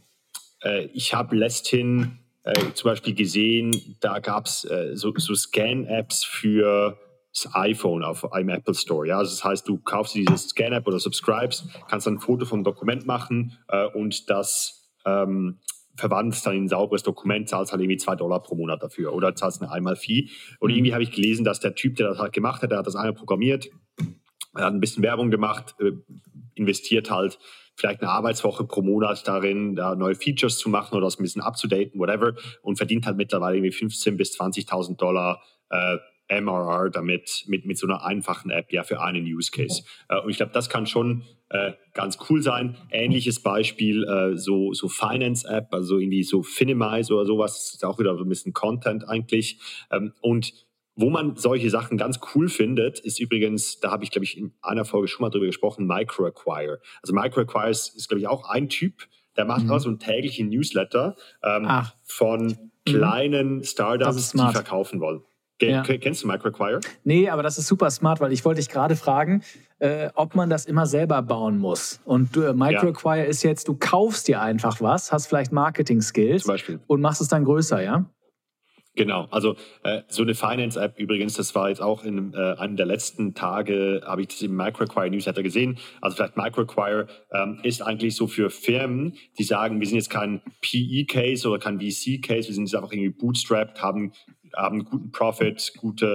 Äh, ich habe letzthin äh, zum Beispiel gesehen, da gab es äh, so, so Scan-Apps für das iPhone auf einem Apple Store. Ja? Also das heißt, du kaufst dir diese Scan-App oder subscribest, kannst dann ein Foto vom Dokument machen äh, und das ähm, verwandelst dann in ein sauberes Dokument, zahlst halt irgendwie zwei Dollar pro Monat dafür oder zahlst eine Einmal-Fee. Und Mhm. irgendwie habe ich gelesen, dass der Typ, der das halt gemacht hat, der hat das einmal programmiert, er hat ein bisschen Werbung gemacht, äh, investiert halt vielleicht eine Arbeitswoche pro Monat darin, da neue Features zu machen oder das ein bisschen abzudaten, whatever, und verdient halt mittlerweile irgendwie fünfzehntausend bis zwanzigtausend Dollar äh, M R R damit, mit, mit so einer einfachen App, ja, für einen Use Case. Äh, und ich glaube, das kann schon äh, ganz cool sein. Ähnliches Beispiel, äh, so, so Finance-App, also irgendwie so Finimize oder sowas, ist auch wieder so ein bisschen Content eigentlich. Ähm, und wo man solche Sachen ganz cool findet, ist übrigens, da habe ich, glaube ich, in einer Folge schon mal drüber gesprochen, Microacquire. Also Microacquire ist, ist glaube ich, auch ein Typ, der macht Mhm. auch so einen täglichen Newsletter ähm, Ach. von kleinen Das ist Startups, die smart. verkaufen wollen. Ge- Ja. Kennst du Microacquire? Nee, aber das ist super smart, weil ich wollte dich gerade fragen, äh, ob man das immer selber bauen muss. Und äh, Microacquire ist jetzt, du kaufst dir einfach was, hast vielleicht Marketing-Skills Zum Beispiel. und machst es dann größer, ja? Genau, also äh, so eine Finance-App übrigens, das war jetzt auch in äh, einem der letzten Tage, habe ich das im Microacquire Newsletter gesehen. Also vielleicht Microacquire ähm, ist eigentlich so für Firmen, die sagen, wir sind jetzt kein P E-Case oder kein V C-Case, wir sind jetzt einfach irgendwie bootstrapped, haben, haben guten Profit, gute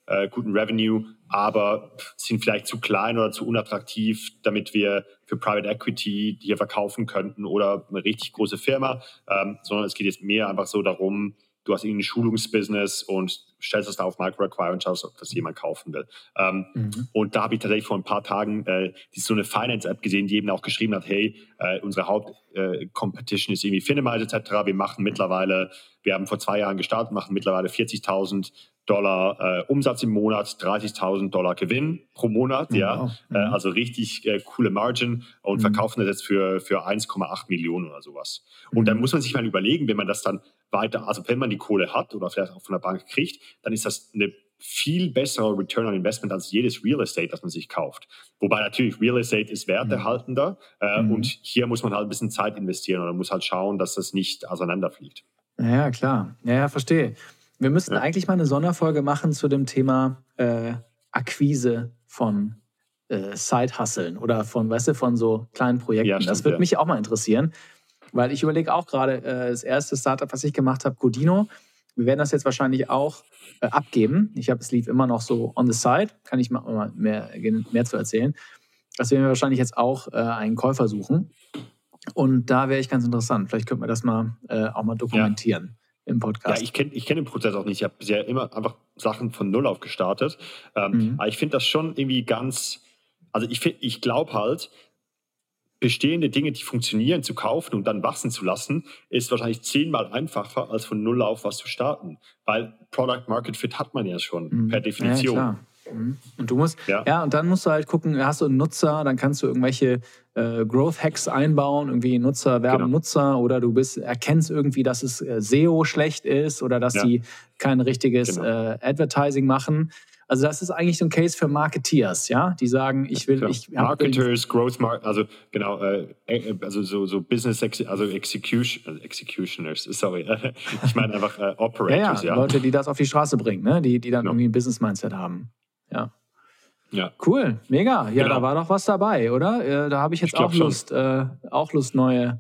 äh, guten Revenue, aber sind vielleicht zu klein oder zu unattraktiv, damit wir für Private Equity die hier verkaufen könnten oder eine richtig große Firma, ähm, sondern es geht jetzt mehr einfach so darum, du hast irgendein Schulungsbusiness und stellst das da auf Micro-Acquire und schaust, ob das jemand kaufen will. Ähm, mhm. Und da habe ich tatsächlich vor ein paar Tagen äh, so eine Finance-App gesehen, die eben auch geschrieben hat, hey, äh, unsere Haupt-Competition äh, ist irgendwie Finimize et cetera. Wir machen mittlerweile, wir haben vor zwei Jahren gestartet, machen mittlerweile vierzigtausend Dollar äh, Umsatz im Monat, dreißigtausend Dollar Gewinn pro Monat, oh, ja, wow. mhm. äh, also richtig äh, coole Margin und mhm. verkaufen das jetzt für, für eins Komma acht Millionen oder sowas. Und mhm. dann muss man sich mal überlegen, wenn man das dann weiter, also wenn man die Kohle hat oder vielleicht auch von der Bank kriegt, dann ist das eine viel bessere Return on Investment als jedes Real Estate, das man sich kauft. Wobei natürlich Real Estate ist werterhaltender äh, mhm. und hier muss man halt ein bisschen Zeit investieren oder muss halt schauen, dass das nicht auseinanderfliegt. Ja, klar. Ja, ja, verstehe. Wir müssten ja. eigentlich mal eine Sonderfolge machen zu dem Thema äh, Akquise von äh, Side-Hustlen oder von, weißt du, von so kleinen Projekten. Ja, stimmt, das würde ja. mich auch mal interessieren, weil ich überlege auch gerade, äh, das erste Startup, was ich gemacht habe, Godino, wir werden das jetzt wahrscheinlich auch äh, abgeben. Ich habe, es lief immer noch so on the side, kann ich mal mehr, mehr zu erzählen. Das werden wir wahrscheinlich jetzt auch äh, einen Käufer suchen. Und da wäre ich ganz interessant. Vielleicht könnten wir das mal äh, auch mal dokumentieren. Ja. Im Podcast. Ja, ich kenne ich kenn den Prozess auch nicht. Ich habe bisher immer einfach Sachen von Null auf gestartet. Ähm, mhm. Aber ich finde das schon irgendwie ganz, also ich, ich glaube halt, bestehende Dinge, die funktionieren, zu kaufen und dann wachsen zu lassen, ist wahrscheinlich zehnmal einfacher, als von Null auf was zu starten. Weil Product Market Fit hat man ja schon, mhm. per Definition. Ja, klar. Und du musst, ja. ja, und dann musst du halt gucken, hast du einen Nutzer, dann kannst du irgendwelche äh, Growth-Hacks einbauen, irgendwie Nutzer werben genau. Nutzer oder du bist, erkennst irgendwie, dass es äh, S E O schlecht ist oder dass ja. die kein richtiges genau. äh, Advertising machen. Also das ist eigentlich so ein Case für Marketeers, ja, die sagen, ich will, ja, ich Marketers, Growth Mark, also genau, äh, also so, so Business, also Execution, Executioners, sorry, ich meine einfach äh, Operators, ja, ja, ja. Leute, die das auf die Straße bringen, ne, die, die dann genau. irgendwie ein Business-Mindset haben. Ja. ja. Cool, mega. Ja, genau. Da war doch was dabei, oder? Da habe ich jetzt ich auch Lust, äh, auch Lust, neue,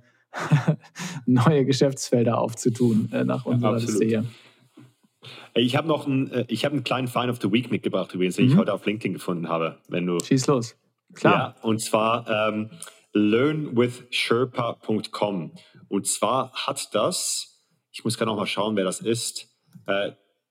neue Geschäftsfelder aufzutun äh, nach unserer ja, Liste hier. Ich habe noch einen, ich hab einen kleinen Find of the Week mitgebracht, übrigens, den mhm. ich heute auf LinkedIn gefunden habe. Wenn du, Schieß los. Klar. Ja, und zwar ähm, learn with sherpa Punkt com. Und zwar hat das, ich muss gerade noch mal schauen, wer das ist, äh,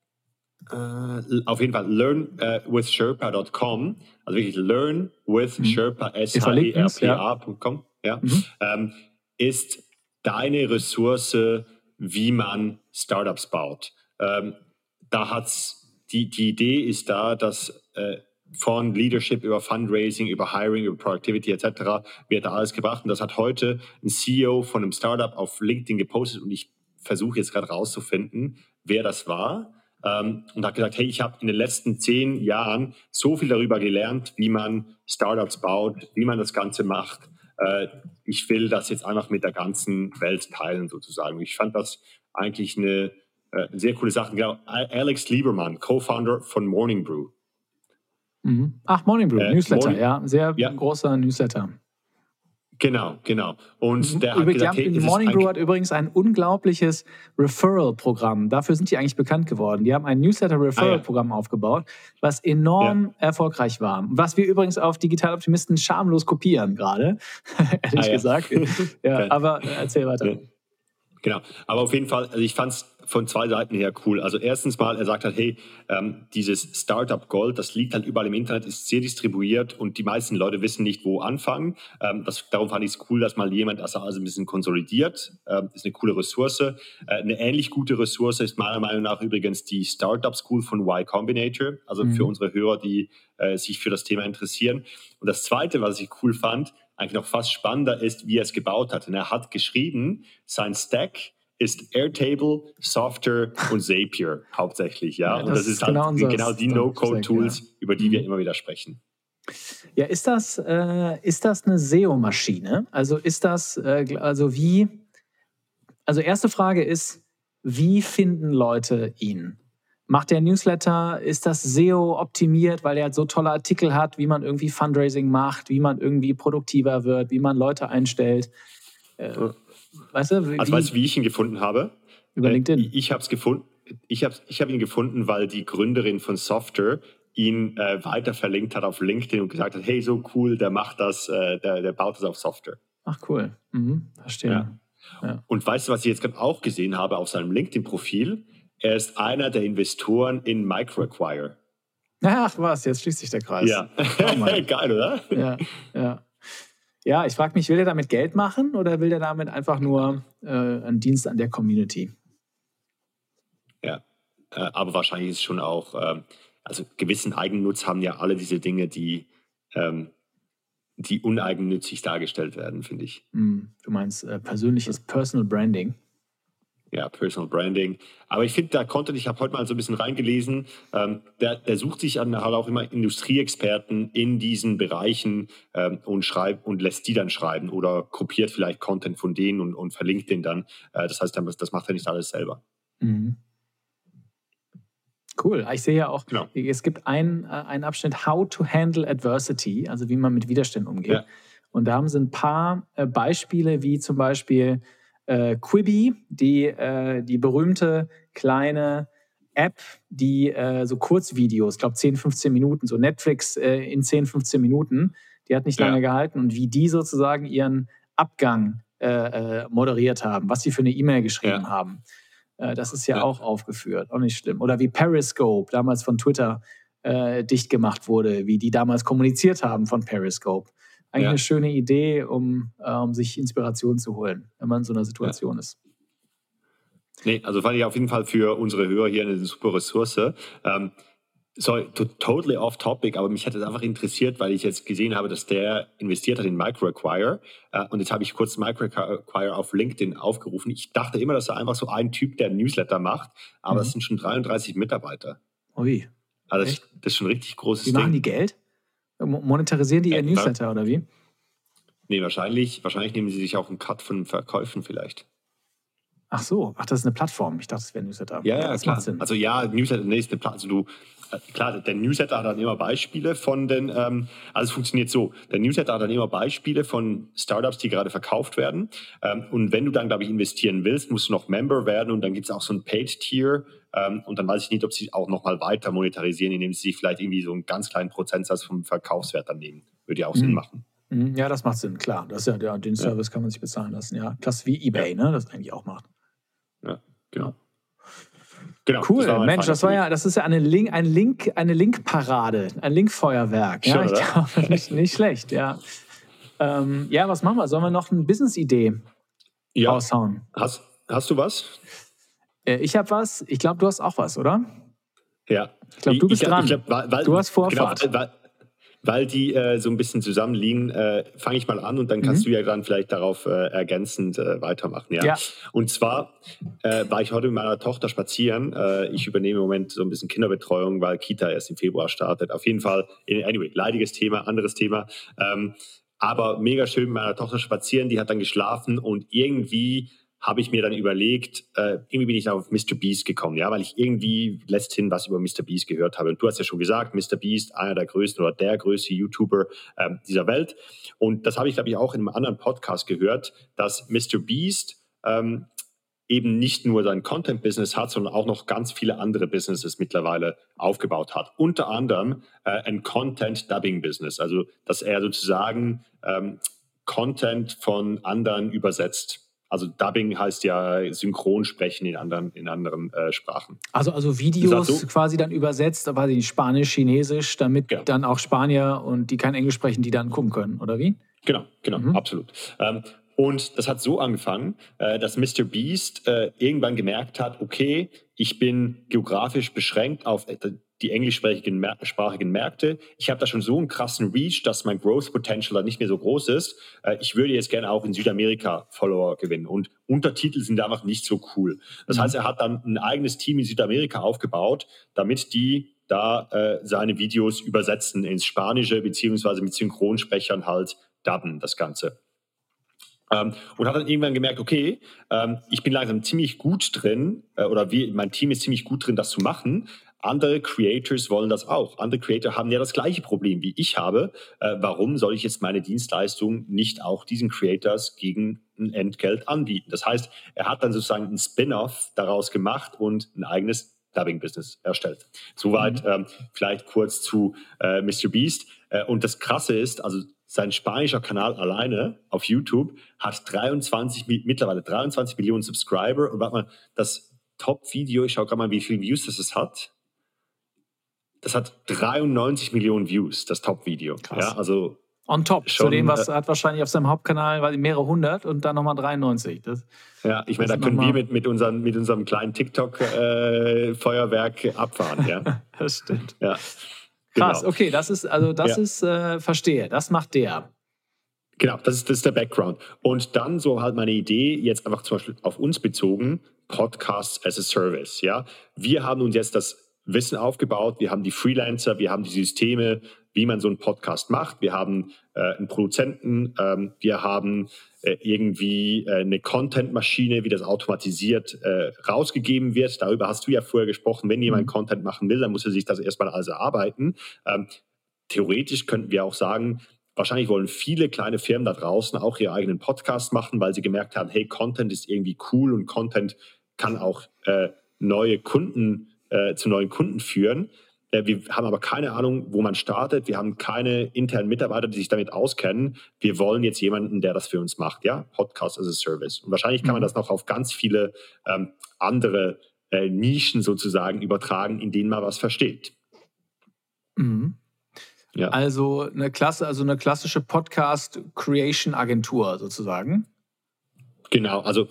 Uh, auf jeden Fall learn uh, with sherpa Punkt com, also wirklich learn with sherpa, S H E R P A Punkt com, ja, mhm. ähm, ist deine Ressource, wie man Startups baut. Ähm, da hat's, die, die Idee ist da, dass äh, von Leadership über Fundraising, über Hiring, über Productivity et cetera wird da alles gebracht. Und das hat heute ein C E O von einem Startup auf LinkedIn gepostet und ich versuche jetzt gerade rauszufinden, wer das war. Um, und hat gesagt, hey, ich habe in den letzten zehn Jahren so viel darüber gelernt, wie man Startups baut, wie man das Ganze macht. Uh, ich will das jetzt einfach mit der ganzen Welt teilen, sozusagen. Ich fand das eigentlich eine uh, sehr coole Sache. Genau, Alex Lieberman, Co-Founder von Morning Brew. Mhm. Ach, Morning Brew, äh, Newsletter, Morning, ja, sehr ja. großer Newsletter. Genau, genau. Und der Übrigens, hat gesagt, hey, Morning Brew hat übrigens ein unglaubliches Referral-Programm. Dafür sind die eigentlich bekannt geworden. Die haben ein Newsletter-Referral-Programm ah, ja. aufgebaut, was enorm ja. erfolgreich war. Was wir übrigens auf Digital Optimisten schamlos kopieren gerade, ehrlich ah, ja. gesagt. ja, aber erzähl weiter. Ja. Genau, aber auf jeden Fall, also ich fand es von zwei Seiten her cool. Also erstens mal, er sagt halt, hey, ähm, dieses Startup Gold, das liegt halt überall im Internet, ist sehr distribuiert und die meisten Leute wissen nicht, wo anfangen. Ähm, das, darum fand ich es cool, dass mal jemand das also ein bisschen konsolidiert. Ähm, ist eine coole Ressource. Äh, eine ähnlich gute Ressource ist meiner Meinung nach übrigens die Startup School von Y Combinator, also mhm. für unsere Hörer, die äh, sich für das Thema interessieren. Und das Zweite, was ich cool fand, eigentlich noch fast spannender ist, wie er es gebaut hat. Und er hat geschrieben, sein Stack ist Airtable, Software und Zapier hauptsächlich. Ja? ja das und das ist, ist genau, halt genau die No-Code-Tools, ja. über die mhm. wir immer wieder sprechen. Ja, ist das, äh, ist das eine S E O-Maschine? Also ist das, äh, also wie, also erste Frage ist, wie finden Leute ihn? Macht der Newsletter, ist das S E O optimiert, weil er halt so tolle Artikel hat, wie man irgendwie Fundraising macht, wie man irgendwie produktiver wird, wie man Leute einstellt? Äh, weißt du, wie, also weißt du, wie ich ihn gefunden habe? Über LinkedIn. Äh, ich habe es gefunden. ich habe ich hab ihn gefunden, weil die Gründerin von Softr ihn äh, weiter verlinkt hat auf LinkedIn und gesagt hat, hey, so cool, der macht das, äh, der, der baut das auf Softr. Ach, cool. Mhm, verstehe. Ja. Ja. Und weißt du, was ich jetzt gerade auch gesehen habe auf seinem LinkedIn-Profil? Er ist einer der Investoren in MicroAcquire. Ach was, jetzt schließt sich der Kreis. Ja, geil, oder? Ja, ja. Ja, ich frage mich, will er damit Geld machen oder will er damit einfach nur äh, einen Dienst an der Community? Ja, äh, aber wahrscheinlich ist es schon auch, ähm, also gewissen Eigennutz haben ja alle diese Dinge, die, ähm, die uneigennützig dargestellt werden, finde ich. Mm, du meinst äh, persönliches Personal Branding? Ja, Personal Branding. Aber ich finde, da Content, ich habe heute mal so ein bisschen reingelesen, ähm, der, der sucht sich an halt auch immer Industrieexperten in diesen Bereichen ähm, und schreibt und lässt die dann schreiben oder kopiert vielleicht Content von denen und, und verlinkt den dann. Äh, das heißt, das macht er nicht alles selber. Mhm. Cool. Ich sehe ja auch, genau. Es gibt einen, einen Abschnitt How to Handle Adversity, also wie man mit Widerständen umgeht. Ja. Und da haben sie ein paar äh, Beispiele, wie zum Beispiel äh, Quibi, die, äh, die berühmte kleine App, die äh, so Kurzvideos, ich glaube zehn, fünfzehn Minuten, so Netflix äh, in zehn, fünfzehn Minuten, die hat nicht lange ja. gehalten und wie die sozusagen ihren Abgang äh, äh, moderiert haben, was sie für eine E-Mail geschrieben ja. haben. Äh, das ist ja, ja auch aufgeführt, auch nicht schlimm. Oder wie Periscope, damals von Twitter äh, dicht gemacht wurde, wie die damals kommuniziert haben von Periscope. Eigentlich ja. eine schöne Idee, um, äh, um sich Inspiration zu holen, wenn man in so einer Situation ja. ist. Nee, also fand ich auf jeden Fall für unsere Hörer hier eine super Ressource. Ähm, sorry, totally off topic, aber mich hat das einfach interessiert, weil ich jetzt gesehen habe, dass der investiert hat in MicroAcquire. Äh, und jetzt habe ich kurz MicroAcquire auf LinkedIn aufgerufen. Ich dachte immer, dass er einfach so ein Typ, der Newsletter macht, aber es mhm. sind schon dreiunddreißig Mitarbeiter. Ui. Also das, das ist schon ein richtig großes Ding. Ding. Wie machen die Geld? Monetarisieren die ihr äh, Newsletter oder wie? Nee, wahrscheinlich, wahrscheinlich nehmen sie sich auch einen Cut von Verkäufen vielleicht. Ach so, ach, das ist eine Plattform. Ich dachte, es wäre ein Newsletter. Ja, ja, das klar. Macht Sinn. Also ja, Newsletter, nee, ist eine Plattform. Also du, klar, der Newsletter hat dann immer Beispiele von den, ähm, also es funktioniert so, der Newsletter hat dann immer Beispiele von Startups, die gerade verkauft werden. Ähm, und wenn du dann, glaube ich, investieren willst, musst du noch Member werden und dann gibt es auch so ein Paid-Tier. Ähm, und dann weiß ich nicht, ob sie auch nochmal weiter monetarisieren, indem sie vielleicht irgendwie so einen ganz kleinen Prozentsatz vom Verkaufswert dann nehmen. Würde ja auch mhm. Sinn machen. Ja, das macht Sinn, klar. Das ist ja, der, den Service ja. kann man sich bezahlen lassen. Ja, das wie eBay, ja. ne, das eigentlich auch macht. Ja, genau. genau cool, das Mensch, das war ja, das ist ja eine Link, ein Link, eine Linkparade, ein Linkfeuerwerk. Ja, Schon, ich glaube, nicht, nicht schlecht, ja. Ähm, ja, was machen wir? Sollen wir noch eine Business-Idee ja. raushauen? Hast, hast du was? Äh, ich habe was. Ich glaube, du hast auch was, oder? Ja. Ich glaube, du bist ich, dran. Ich glaub, weil, weil, du hast Vorfahrt. Genau, weil, Weil die äh, so ein bisschen zusammenliegen, äh, fange ich mal an und dann kannst mhm. du ja dann vielleicht darauf äh, ergänzend äh, weitermachen. Ja? ja. Und zwar äh, war ich heute mit meiner Tochter spazieren. Äh, ich übernehme im Moment so ein bisschen Kinderbetreuung, weil Kita erst im Februar startet. Auf jeden Fall, anyway, leidiges Thema, anderes Thema. Ähm, aber mega schön mit meiner Tochter spazieren. Die hat dann geschlafen und irgendwie habe ich mir dann überlegt, äh, irgendwie bin ich auf Mister Beast gekommen, ja, weil ich irgendwie letzthin was über Mister Beast gehört habe. Und du hast ja schon gesagt, Mister Beast, einer der größten oder der größte YouTuber ähm, dieser Welt. Und das habe ich, glaube ich, auch in einem anderen Podcast gehört, dass Mister Beast ähm, eben nicht nur sein Content-Business hat, sondern auch noch ganz viele andere Businesses mittlerweile aufgebaut hat. Unter anderem äh, ein Content-Dubbing-Business, also dass er sozusagen ähm, Content von anderen übersetzt. Also Dubbing heißt ja Synchronsprechen in anderen, in anderen äh, Sprachen. Also, also Videos so? quasi dann übersetzt, aber die Spanisch, Chinesisch, damit ja. dann auch Spanier und die kein Englisch sprechen, die dann gucken können, oder wie? Genau, genau, mhm. absolut. Ähm, und das hat so angefangen, äh, dass Mister Beast äh, irgendwann gemerkt hat, okay, ich bin geografisch beschränkt auf die englischsprachigen Mer- sprachigen Märkte. Ich habe da schon so einen krassen Reach, dass mein Growth Potential da nicht mehr so groß ist. Äh, ich würde jetzt gerne auch in Südamerika Follower gewinnen. Und Untertitel sind einfach nicht so cool. Das mhm. heißt, er hat dann ein eigenes Team in Südamerika aufgebaut, damit die da äh, seine Videos übersetzen ins Spanische, beziehungsweise mit Synchronsprechern halt dubben, das Ganze. Ähm, und hat dann irgendwann gemerkt, okay, ähm, ich bin langsam ziemlich gut drin, äh, oder wir, mein Team ist ziemlich gut drin, das zu machen, andere Creators wollen das auch. Andere Creator haben ja das gleiche Problem, wie ich habe. Äh, warum soll ich jetzt meine Dienstleistung nicht auch diesen Creators gegen ein Entgelt anbieten? Das heißt, er hat dann sozusagen einen Spin-off daraus gemacht und ein eigenes Dubbing-Business erstellt. Soweit mhm. ähm, vielleicht kurz zu äh, Mister Beast. Äh, und das Krasse ist, also sein spanischer Kanal alleine auf YouTube hat dreiundzwanzig, mittlerweile dreiundzwanzig Millionen Subscriber. Und warte mal, das Top-Video, ich schaue gerade mal, wie viele Views das es hat. Das hat dreiundneunzig Millionen Views, das Top-Video. Ja, also on top schon, zu dem, was er hat wahrscheinlich auf seinem Hauptkanal mehrere hundert und dann nochmal dreiundneunzig. Das, ja, ich meine, da können wir mit, mit, unseren, mit unserem kleinen TikTok-Feuerwerk äh, abfahren. Ja? Das stimmt. Ja. Krass, Genau. okay, das ist, also das Ja. ist, äh, verstehe, das macht der. Genau, das ist, das ist der Background. Und dann so halt meine Idee, jetzt einfach zum Beispiel auf uns bezogen, Podcasts as a Service. Ja? Wir haben uns jetzt das Wissen aufgebaut, wir haben die Freelancer, wir haben die Systeme, wie man so einen Podcast macht. Wir haben äh, einen Produzenten, ähm, wir haben äh, irgendwie äh, eine Content-Maschine, wie das automatisiert äh, rausgegeben wird. Darüber hast du ja vorher gesprochen. Wenn jemand Mhm. Content machen will, dann muss er sich das erstmal alles erarbeiten. Ähm, theoretisch könnten wir auch sagen, wahrscheinlich wollen viele kleine Firmen da draußen auch ihre eigenen Podcasts machen, weil sie gemerkt haben, hey, Content ist irgendwie cool und Content kann auch äh, neue Kunden äh, zu neuen Kunden führen. Äh, wir haben aber keine Ahnung, wo man startet. Wir haben keine internen Mitarbeiter, die sich damit auskennen. Wir wollen jetzt jemanden, der das für uns macht. Ja, Podcast as a Service. Und wahrscheinlich kann man das noch auf ganz viele ähm, andere äh, Nischen sozusagen übertragen, in denen man was versteht. Mhm. Ja. Also eine Klasse, also eine klassische Podcast-Creation-Agentur sozusagen. Genau, also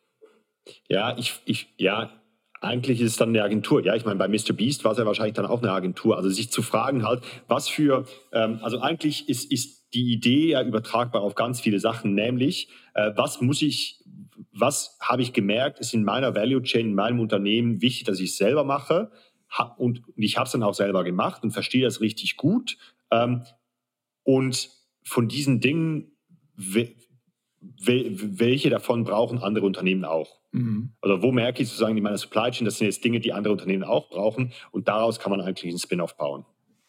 ja, ich, ich, ja, eigentlich ist es dann eine Agentur. Ja, ich meine, bei Mister Beast war es ja wahrscheinlich dann auch eine Agentur. Also sich zu fragen halt, was für, ähm, also eigentlich ist, ist die Idee ja übertragbar auf ganz viele Sachen, nämlich, äh, was muss ich, was habe ich gemerkt, ist in meiner Value Chain, in meinem Unternehmen wichtig, dass ich es selber mache. Und ich habe es dann auch selber gemacht und verstehe das richtig gut. Ähm, und von diesen Dingen, we, we, welche davon brauchen andere Unternehmen auch? Mhm. Also wo merke ich sozusagen in meiner Supply Chain, das sind jetzt Dinge, die andere Unternehmen auch brauchen. Und daraus kann man eigentlich einen Spin-off bauen.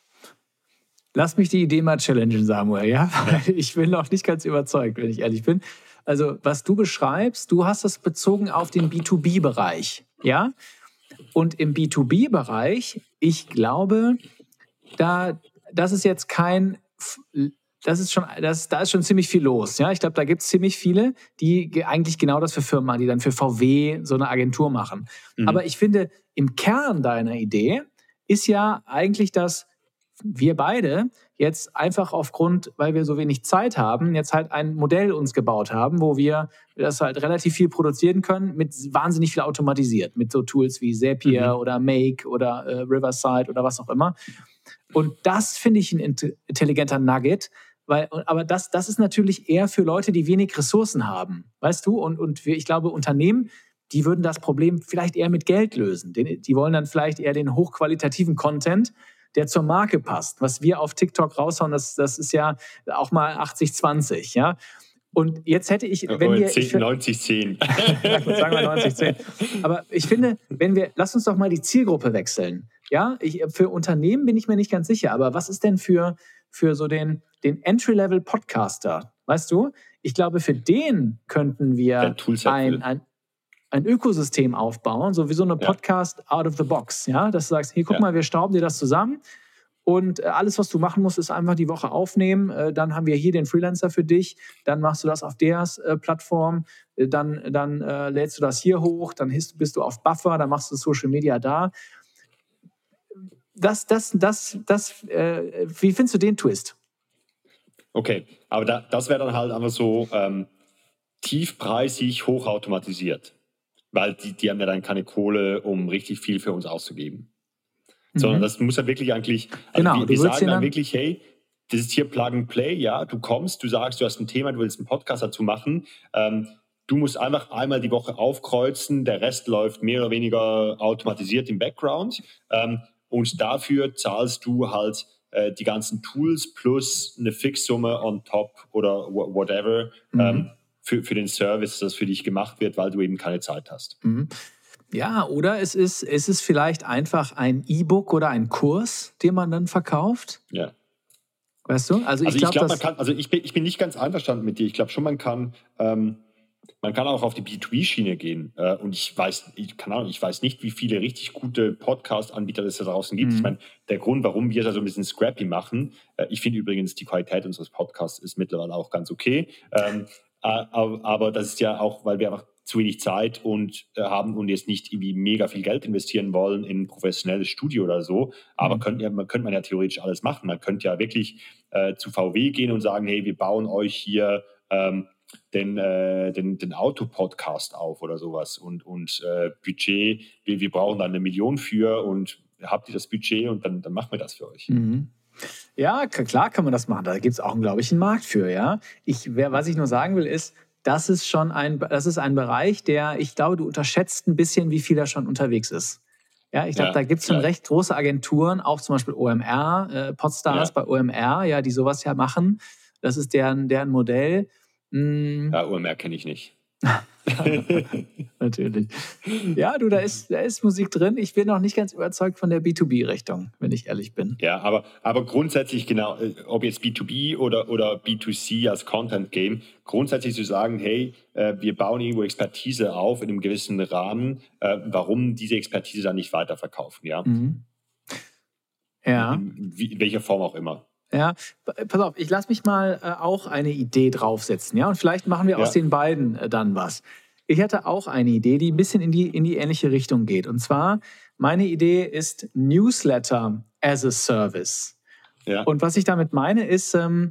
Lass mich die Idee mal challengen, Samuel. Ja? Ich bin noch nicht ganz überzeugt, wenn ich ehrlich bin. Also was du beschreibst, du hast das bezogen auf den B zwei B-Bereich. Ja? Und im B zwei B-Bereich, ich glaube, da, das ist jetzt kein, das ist schon, das, da ist schon ziemlich viel los. Ja? Ich glaube, da gibt es ziemlich viele, die eigentlich genau das für Firmen machen, die dann für V W so eine Agentur machen. Mhm. Aber ich finde, im Kern deiner Idee ist ja eigentlich, dass wir beide jetzt einfach aufgrund, weil wir so wenig Zeit haben, jetzt halt ein Modell uns gebaut haben, wo wir das halt relativ viel produzieren können, mit wahnsinnig viel automatisiert, mit so Tools wie Zapier mhm. oder Make oder äh, Riverside oder was auch immer. Und das finde ich ein intelligenter Nugget, weil, aber das, das ist natürlich eher für Leute, die wenig Ressourcen haben, weißt du? Und, und ich glaube, Unternehmen, die würden das Problem vielleicht eher mit Geld lösen. Die wollen dann vielleicht eher den hochqualitativen Content, der zur Marke passt. Was wir auf TikTok raushauen, das, das ist ja auch mal achtzig zwanzig, ja. Und jetzt hätte ich, wenn wir... neunzig zehn. Ja, gut, sagen wir neunzig zehn. Aber ich finde, wenn wir, lass uns doch mal die Zielgruppe wechseln. Ja, ich, für Unternehmen bin ich mir nicht ganz sicher, aber was ist denn für, für so den, den Entry-Level-Podcaster? Weißt du, ich glaube, für den könnten wir ein, ein, ein Ökosystem aufbauen, so wie so eine Podcast ja. out of the box. Ja, dass du sagst, hier, guck ja. mal, wir stauben dir das zusammen. Und alles, was du machen musst, ist einfach die Woche aufnehmen. Dann haben wir hier den Freelancer für dich. Dann machst du das auf der äh, Plattform. Dann, dann äh, lädst du das hier hoch. Dann bist du auf Buffer. Dann machst du Social Media da. Das, das, das, das, äh, wie findest du den Twist? Okay, aber da, das wäre dann halt einfach so ähm, tiefpreisig, hochautomatisiert. Weil die, die haben ja dann keine Kohle, um richtig viel für uns auszugeben. Sondern das muss ja wirklich eigentlich, also genau, wir, wir sagen dann, dann wirklich, hey, das ist hier Plug and Play, ja, du kommst, du sagst, du hast ein Thema, du willst einen Podcast dazu machen, ähm, du musst einfach einmal die Woche aufkreuzen, der Rest läuft mehr oder weniger automatisiert im Background ähm, und dafür zahlst du halt äh, die ganzen Tools plus eine Fixsumme on top oder whatever mhm. ähm, für, für den Service, das für dich gemacht wird, weil du eben keine Zeit hast. Mhm. Ja, oder es ist, es ist vielleicht einfach ein E-Book oder ein Kurs, den man dann verkauft. Ja. Weißt du? Also ich Also ich glaube, glaube, man dass... kann, also ich bin, ich bin nicht ganz einverstanden mit dir. Ich glaube schon, man kann, ähm, man kann auch auf die B zwei B-Schiene gehen. Äh, und ich weiß, ich, keine Ahnung, ich weiß nicht, wie viele richtig gute Podcast-Anbieter es da draußen gibt. Mhm. Ich meine, der Grund, warum wir da so ein bisschen Scrappy machen, äh, ich finde übrigens, die Qualität unseres Podcasts ist mittlerweile auch ganz okay. Ähm, äh, aber, aber das ist ja auch, weil wir einfach zu wenig Zeit und äh, haben und jetzt nicht irgendwie mega viel Geld investieren wollen in ein professionelles Studio oder so. Aber Mhm. könnte, ja, man könnte man ja theoretisch alles machen. Man könnte ja wirklich äh, zu V W gehen und sagen, hey, wir bauen euch hier ähm, den, äh, den, den Auto-Podcast auf oder sowas und, und äh, Budget, wir, wir brauchen da eine Million für und habt ihr das Budget und dann, dann machen wir das für euch. Mhm. Ja, k- klar kann man das machen. Da gibt es auch, glaube ich, einen Markt für, ja. Ich, wer, was ich nur sagen will, ist, das ist schon ein, das ist ein Bereich, der, ich glaube, du unterschätzt ein bisschen, wie viel da schon unterwegs ist. Ja, ich glaube, Ja, da gibt es schon vielleicht. recht große Agenturen, auch zum Beispiel O M R, äh, Podstars Ja. bei O M R, ja, die sowas ja machen. Das ist deren, deren Modell. Mm, Ja, O M R kenne ich nicht. natürlich. Ja, du, da ist, da ist Musik drin. Ich bin noch nicht ganz überzeugt von der B zwei B-Richtung, wenn ich ehrlich bin. Ja, aber, aber grundsätzlich genau, äh, ob jetzt B zwei B oder, oder B zwei C als Content Game, grundsätzlich zu sagen, hey, äh, wir bauen irgendwo Expertise auf in einem gewissen Rahmen, äh, warum diese Expertise dann nicht weiterverkaufen, ja? Mhm. In, Ja. in, wie- in welcher Form auch immer. Ja, p- pass auf, ich lasse mich mal äh, auch eine Idee draufsetzen, ja, und vielleicht machen wir aus Ja. den beiden äh, dann was. Ich hatte auch eine Idee, die ein bisschen in die, in die ähnliche Richtung geht. Und zwar, meine Idee ist Newsletter as a Service. Ja. Und was ich damit meine, ist, ähm,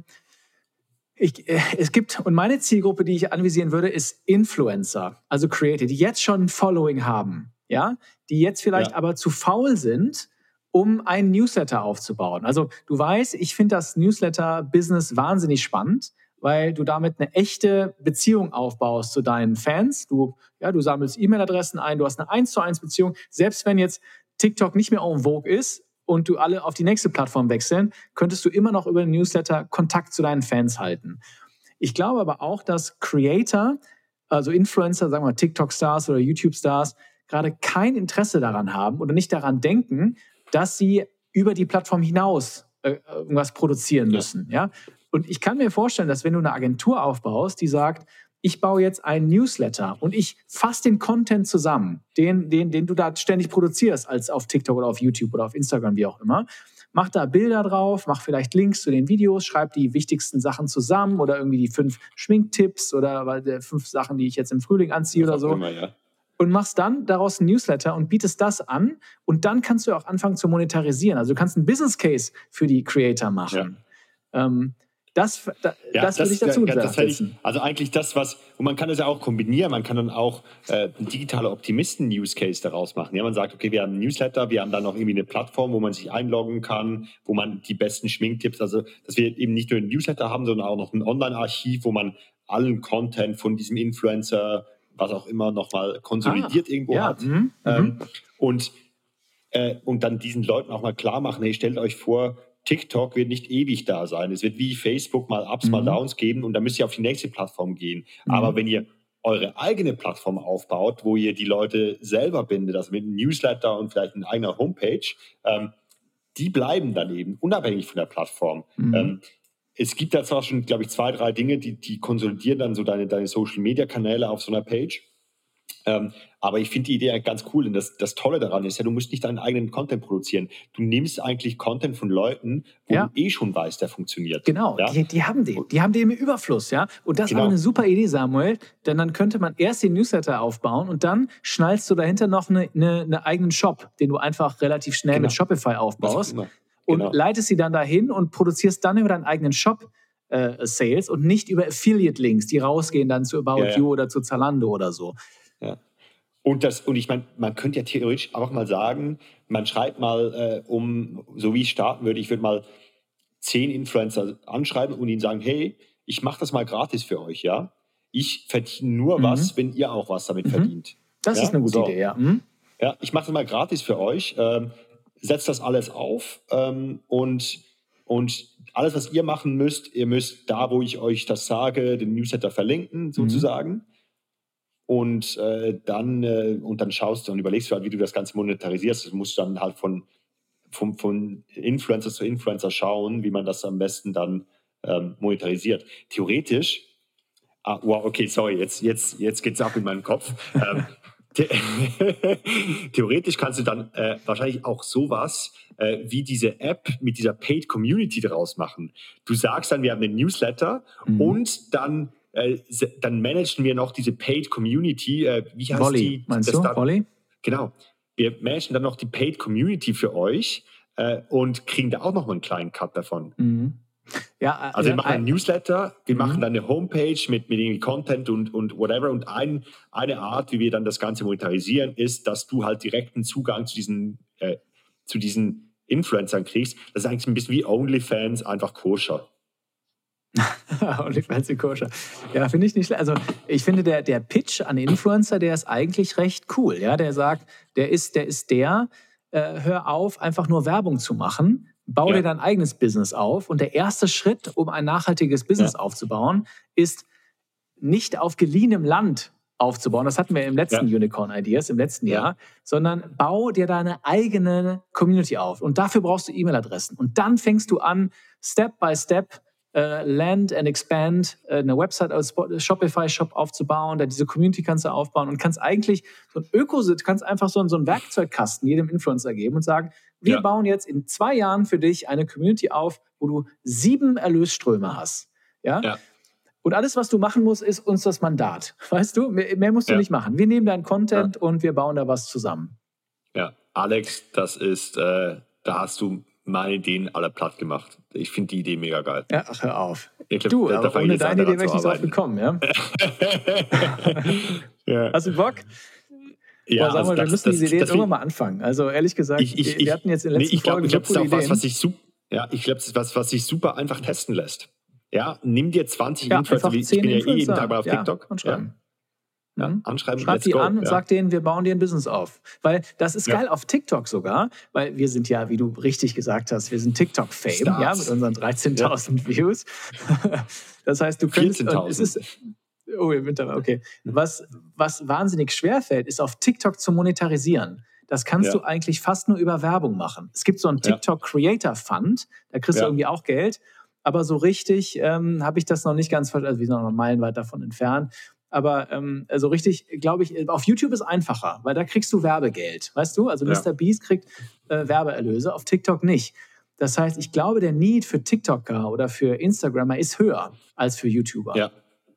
ich, äh, es gibt, und meine Zielgruppe, die ich anvisieren würde, ist Influencer, also Creator, die jetzt schon ein Following haben, ja, die jetzt vielleicht Ja. aber zu faul sind, um einen Newsletter aufzubauen. Also du weißt, ich finde das Newsletter-Business wahnsinnig spannend, weil du damit eine echte Beziehung aufbaust zu deinen Fans. Du, ja, du sammelst E-Mail-Adressen ein, du hast eine eins zu eins Beziehung. Selbst wenn jetzt TikTok nicht mehr en vogue ist und du alle auf die nächste Plattform wechseln, könntest du immer noch über den Newsletter Kontakt zu deinen Fans halten. Ich glaube aber auch, dass Creator, also Influencer, sagen wir TikTok-Stars oder YouTube-Stars, gerade kein Interesse daran haben oder nicht daran denken, dass sie über die Plattform hinaus äh, irgendwas produzieren müssen. Ja. Ja? Und ich kann mir vorstellen, dass wenn du eine Agentur aufbaust, die sagt, ich baue jetzt einen Newsletter und ich fasse den Content zusammen, den, den, den du da ständig produzierst, als auf TikTok oder auf YouTube oder auf Instagram, wie auch immer. Mach da Bilder drauf, mach vielleicht Links zu den Videos, schreib die wichtigsten Sachen zusammen oder irgendwie die fünf Schminktipps oder fünf Sachen, die ich jetzt im Frühling anziehe oder so. Immer, ja. Und machst dann daraus ein Newsletter und bietest das an. Und dann kannst du auch anfangen zu monetarisieren. Also du kannst einen Business Case für die Creator machen. Ja. Ähm, das, da, ja, das, das würde ich dazu ja, das setzen. Ich, also eigentlich das, was, und man kann das ja auch kombinieren, man kann dann auch äh, einen digitale Optimisten-Use-Case daraus machen. Ja, man sagt, okay, wir haben einen Newsletter, wir haben dann noch irgendwie eine Plattform, wo man sich einloggen kann, wo man die besten Schminktipps, also dass wir eben nicht nur einen Newsletter haben, sondern auch noch ein Online-Archiv, wo man allen Content von diesem Influencer, was auch immer, nochmal konsolidiert ah, irgendwo ja, hat. Mhm, ähm, und, äh, und dann diesen Leuten auch mal klar machen, hey, stellt euch vor, TikTok wird nicht ewig da sein. Es wird wie Facebook mal Ups, mhm. mal Downs geben und dann müsst ihr auf die nächste Plattform gehen. Mhm. Aber wenn ihr eure eigene Plattform aufbaut, wo ihr die Leute selber bindet, also mit einem Newsletter und vielleicht einer eigenen Homepage, ähm, die bleiben dann eben unabhängig von der Plattform. Mhm. Ähm, es gibt da zwar schon, glaube ich, zwei, drei Dinge, die, die konsolidieren dann so deine, deine Social-Media-Kanäle auf so einer Page. Ähm, aber ich finde die Idee ganz cool. Und das, das Tolle daran ist ja, du musst nicht deinen eigenen Content produzieren. Du nimmst eigentlich Content von Leuten, wo ja. du eh schon weißt, der funktioniert. Genau, ja? die, die haben den. Die haben den im Überfluss, ja. Und das genau. war eine super Idee, Samuel. Denn dann könnte man erst den Newsletter aufbauen und dann schnallst du dahinter noch eine, eine, eine eigenen Shop, den du einfach relativ schnell genau. mit Shopify aufbaust. Genau. Und leitest sie dann dahin und produzierst dann über deinen eigenen Shop äh, Sales und nicht über Affiliate-Links, die rausgehen dann zu About ja, You ja. oder zu Zalando oder so. Ja. Und, das, und ich meine, man könnte ja theoretisch auch mal sagen, man schreibt mal, äh, um, so wie ich starten würde, ich würde mal zehn Influencer anschreiben und ihnen sagen, hey, ich mache das mal gratis für euch, ja. Ich verdiene nur mhm. was, wenn ihr auch was damit mhm. verdient. Das ja? ist eine gute so. Idee, ja. Mhm. Ja, ich mache das mal gratis für euch, ähm, setzt das alles auf ähm, und, und alles, was ihr machen müsst, ihr müsst da, wo ich euch das sage, den Newsletter verlinken, sozusagen. Mhm. und äh, dann äh, und dann schaust du und überlegst du halt, wie du das Ganze monetarisierst. Das musst du dann halt von, von, von Influencer zu Influencer schauen, wie man das am besten dann ähm, monetarisiert. Theoretisch, ah, wow, okay, sorry, jetzt, jetzt, jetzt geht's ab in meinen Kopf. ähm, the Theoretisch kannst du dann äh, wahrscheinlich auch sowas äh, wie diese App mit dieser Paid Community daraus machen. Du sagst dann, wir haben einen Newsletter mhm. und dann Äh, dann managen wir noch diese Paid Community. Äh, wie heißt Volley, die? Meinst du? Da, Volley? Genau. Wir managen dann noch die Paid Community für euch äh, und kriegen da auch noch mal einen kleinen Cut davon. Mhm. Ja, also äh, wir machen einen äh, Newsletter, wir mhm. machen dann eine Homepage mit, mit irgendwie Content und, und whatever. Und ein, eine Art, wie wir dann das Ganze monetarisieren, ist, dass du halt direkten Zugang zu diesen, äh, zu diesen Influencern kriegst. Das ist eigentlich ein bisschen wie OnlyFans, einfach koscher. OnlyFans in koscher. Ja, finde ich nicht schlecht. Also ich finde, der, der Pitch an Influencer, der ist eigentlich recht cool. Ja, der sagt, der ist der, ist der äh, hör auf, einfach nur Werbung zu machen, bau ja. dir dein eigenes Business auf. Und der erste Schritt, um ein nachhaltiges Business ja. aufzubauen, ist nicht auf geliehenem Land aufzubauen. Das hatten wir im letzten ja. Unicorn Ideas, im letzten ja. Jahr. Sondern bau dir deine eigene Community auf. Und dafür brauchst du E-Mail-Adressen. Und dann fängst du an, Step by Step, Uh, land and expand, uh, eine Website als Shopify-Shop aufzubauen, da diese Community kannst du aufbauen und kannst eigentlich so ein Ökosystem, kannst einfach so, so einen Werkzeugkasten jedem Influencer geben und sagen, wir ja. bauen jetzt in zwei Jahren für dich eine Community auf, wo du sieben Erlösströme hast. Ja? ja. Und alles, was du machen musst, ist uns das Mandat. Weißt du, mehr, mehr musst du ja. nicht machen. Wir nehmen deinen Content ja. und wir bauen da was zusammen. Ja, Alex, das ist, äh, da hast du meine Ideen alle platt gemacht. Ich finde die Idee mega geil. Ja, ach, hör auf. Ich glaub, du, aber ohne deine Idee wäre ich nicht drauf gekommen, ja? ja. Hast du Bock? Ja, Boah, sag mal, also wir das, müssen das, diese Idee jetzt deswegen, irgendwann mal anfangen. Also ehrlich gesagt, ich, ich, wir hatten jetzt in der letzten nee, ich glaub, Folge ich glaub, so das coole ist auch was, Ideen. was sich super, ja, ich glaube, das ist was, was sich super einfach testen lässt. Ja, nimm dir zwanzig ja, Influencer, ich bin ja eh jeden Tag mal auf ja, TikTok. Anschreiben. Ja, mhm. anschreiben, Schreib die go, an und ja. sag denen, wir bauen dir ein Business auf. Weil das ist ja. geil auf TikTok sogar, weil wir sind ja, wie du richtig gesagt hast, wir sind TikTok-Fame, ja, mit unseren dreizehntausend ja. Views. Das heißt, du könntest... Es ist, oh, im Winter, okay. Was, was wahnsinnig schwerfällt, ist auf TikTok zu monetarisieren. Das kannst ja. du eigentlich fast nur über Werbung machen. Es gibt so einen TikTok Creator Fund, da kriegst ja. du irgendwie auch Geld, aber so richtig ähm, habe ich das noch nicht ganz verstanden, also wir sind noch meilenweit davon entfernt. Aber ähm, also richtig, glaube ich, auf YouTube ist einfacher, weil da kriegst du Werbegeld, weißt du? Also Mister Ja. Beast kriegt äh, Werbeerlöse, auf TikTok nicht. Das heißt, ich glaube, der Need für TikToker oder für Instagrammer ist höher als für YouTuber. Ja.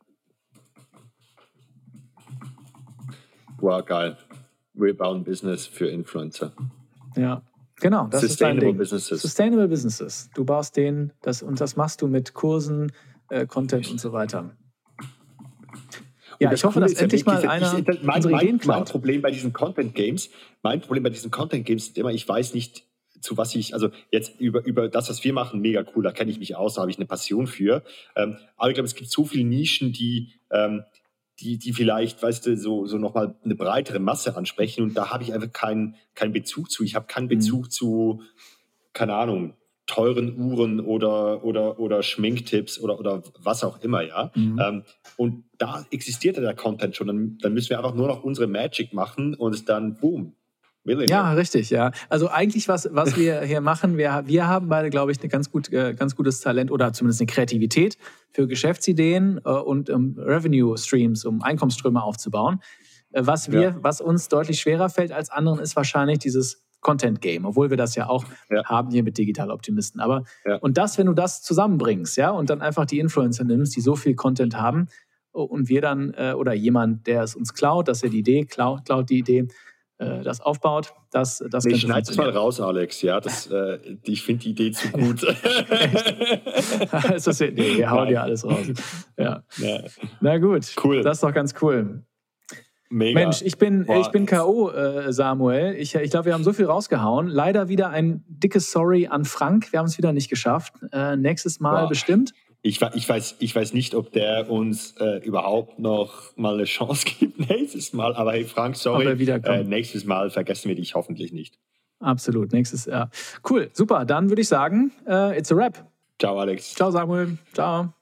Wow, geil. Wir bauen Business für Influencer. Ja, genau. Das Sustainable ist Businesses. Sustainable Businesses. Du baust den, das, und das machst du mit Kursen, äh, Content und so weiter. Ja, ich hoffe, dass endlich mal einer ich, ich, mein, unsere mein, Ideen klaut. Mein Problem bei diesen Content Games, mein Problem bei diesen Content Games ist immer, ich weiß nicht, zu was ich, also jetzt über, über das, was wir machen, mega cool, da kenne ich mich aus, da habe ich eine Passion für. Ähm, aber ich glaube, es gibt so viele Nischen, die, ähm, die, die vielleicht, weißt du, so, so nochmal eine breitere Masse ansprechen und da habe ich einfach keinen keinen Bezug zu. Ich habe keinen Bezug mhm. zu, keine Ahnung, teuren Uhren oder, oder, oder Schminktipps oder, oder was auch immer, ja. Mhm. Ähm, und da existiert ja der Content schon. Dann, dann müssen wir einfach nur noch unsere Magic machen und dann boom. Ja, richtig, ja. Also eigentlich, was, was wir hier machen, wir, wir haben beide, glaube ich, ein ganz, gut, äh, ganz gutes Talent oder zumindest eine Kreativität für Geschäftsideen äh, und um Revenue-Streams, um Einkommensströme aufzubauen. Äh, was, wir, ja. was uns deutlich schwerer fällt als anderen, ist wahrscheinlich dieses Content-Game, obwohl wir das ja auch ja. haben hier mit Digital Optimisten. Aber ja. und das, wenn du das zusammenbringst, ja, und dann einfach die Influencer nimmst, die so viel Content haben und wir dann, äh, oder jemand, der es uns klaut, dass er die Idee klaut, klaut die Idee, äh, das aufbaut, das, das nee, schneid es mal raus, Alex, ja, das, äh, ich finde die Idee zu gut. ist das, nee, wir hauen ja alles raus. Ja. Ja. Na gut, cool. Das ist doch ganz cool. Mega. Mensch, ich bin, ich bin K O, äh, Samuel. Ich, ich glaube, wir haben so viel rausgehauen. Leider wieder ein dickes Sorry an Frank. Wir haben es wieder nicht geschafft. Äh, nächstes Mal Boah. bestimmt. Ich, ich, weiß, ich weiß nicht, ob der uns äh, überhaupt noch mal eine Chance gibt nächstes Mal. Aber hey, Frank, sorry. Äh, nächstes Mal vergessen wir dich hoffentlich nicht. Absolut. Nächstes Jahr. Cool, super. Dann würde ich sagen, uh, it's a wrap. Ciao, Alex. Ciao, Samuel. Ciao.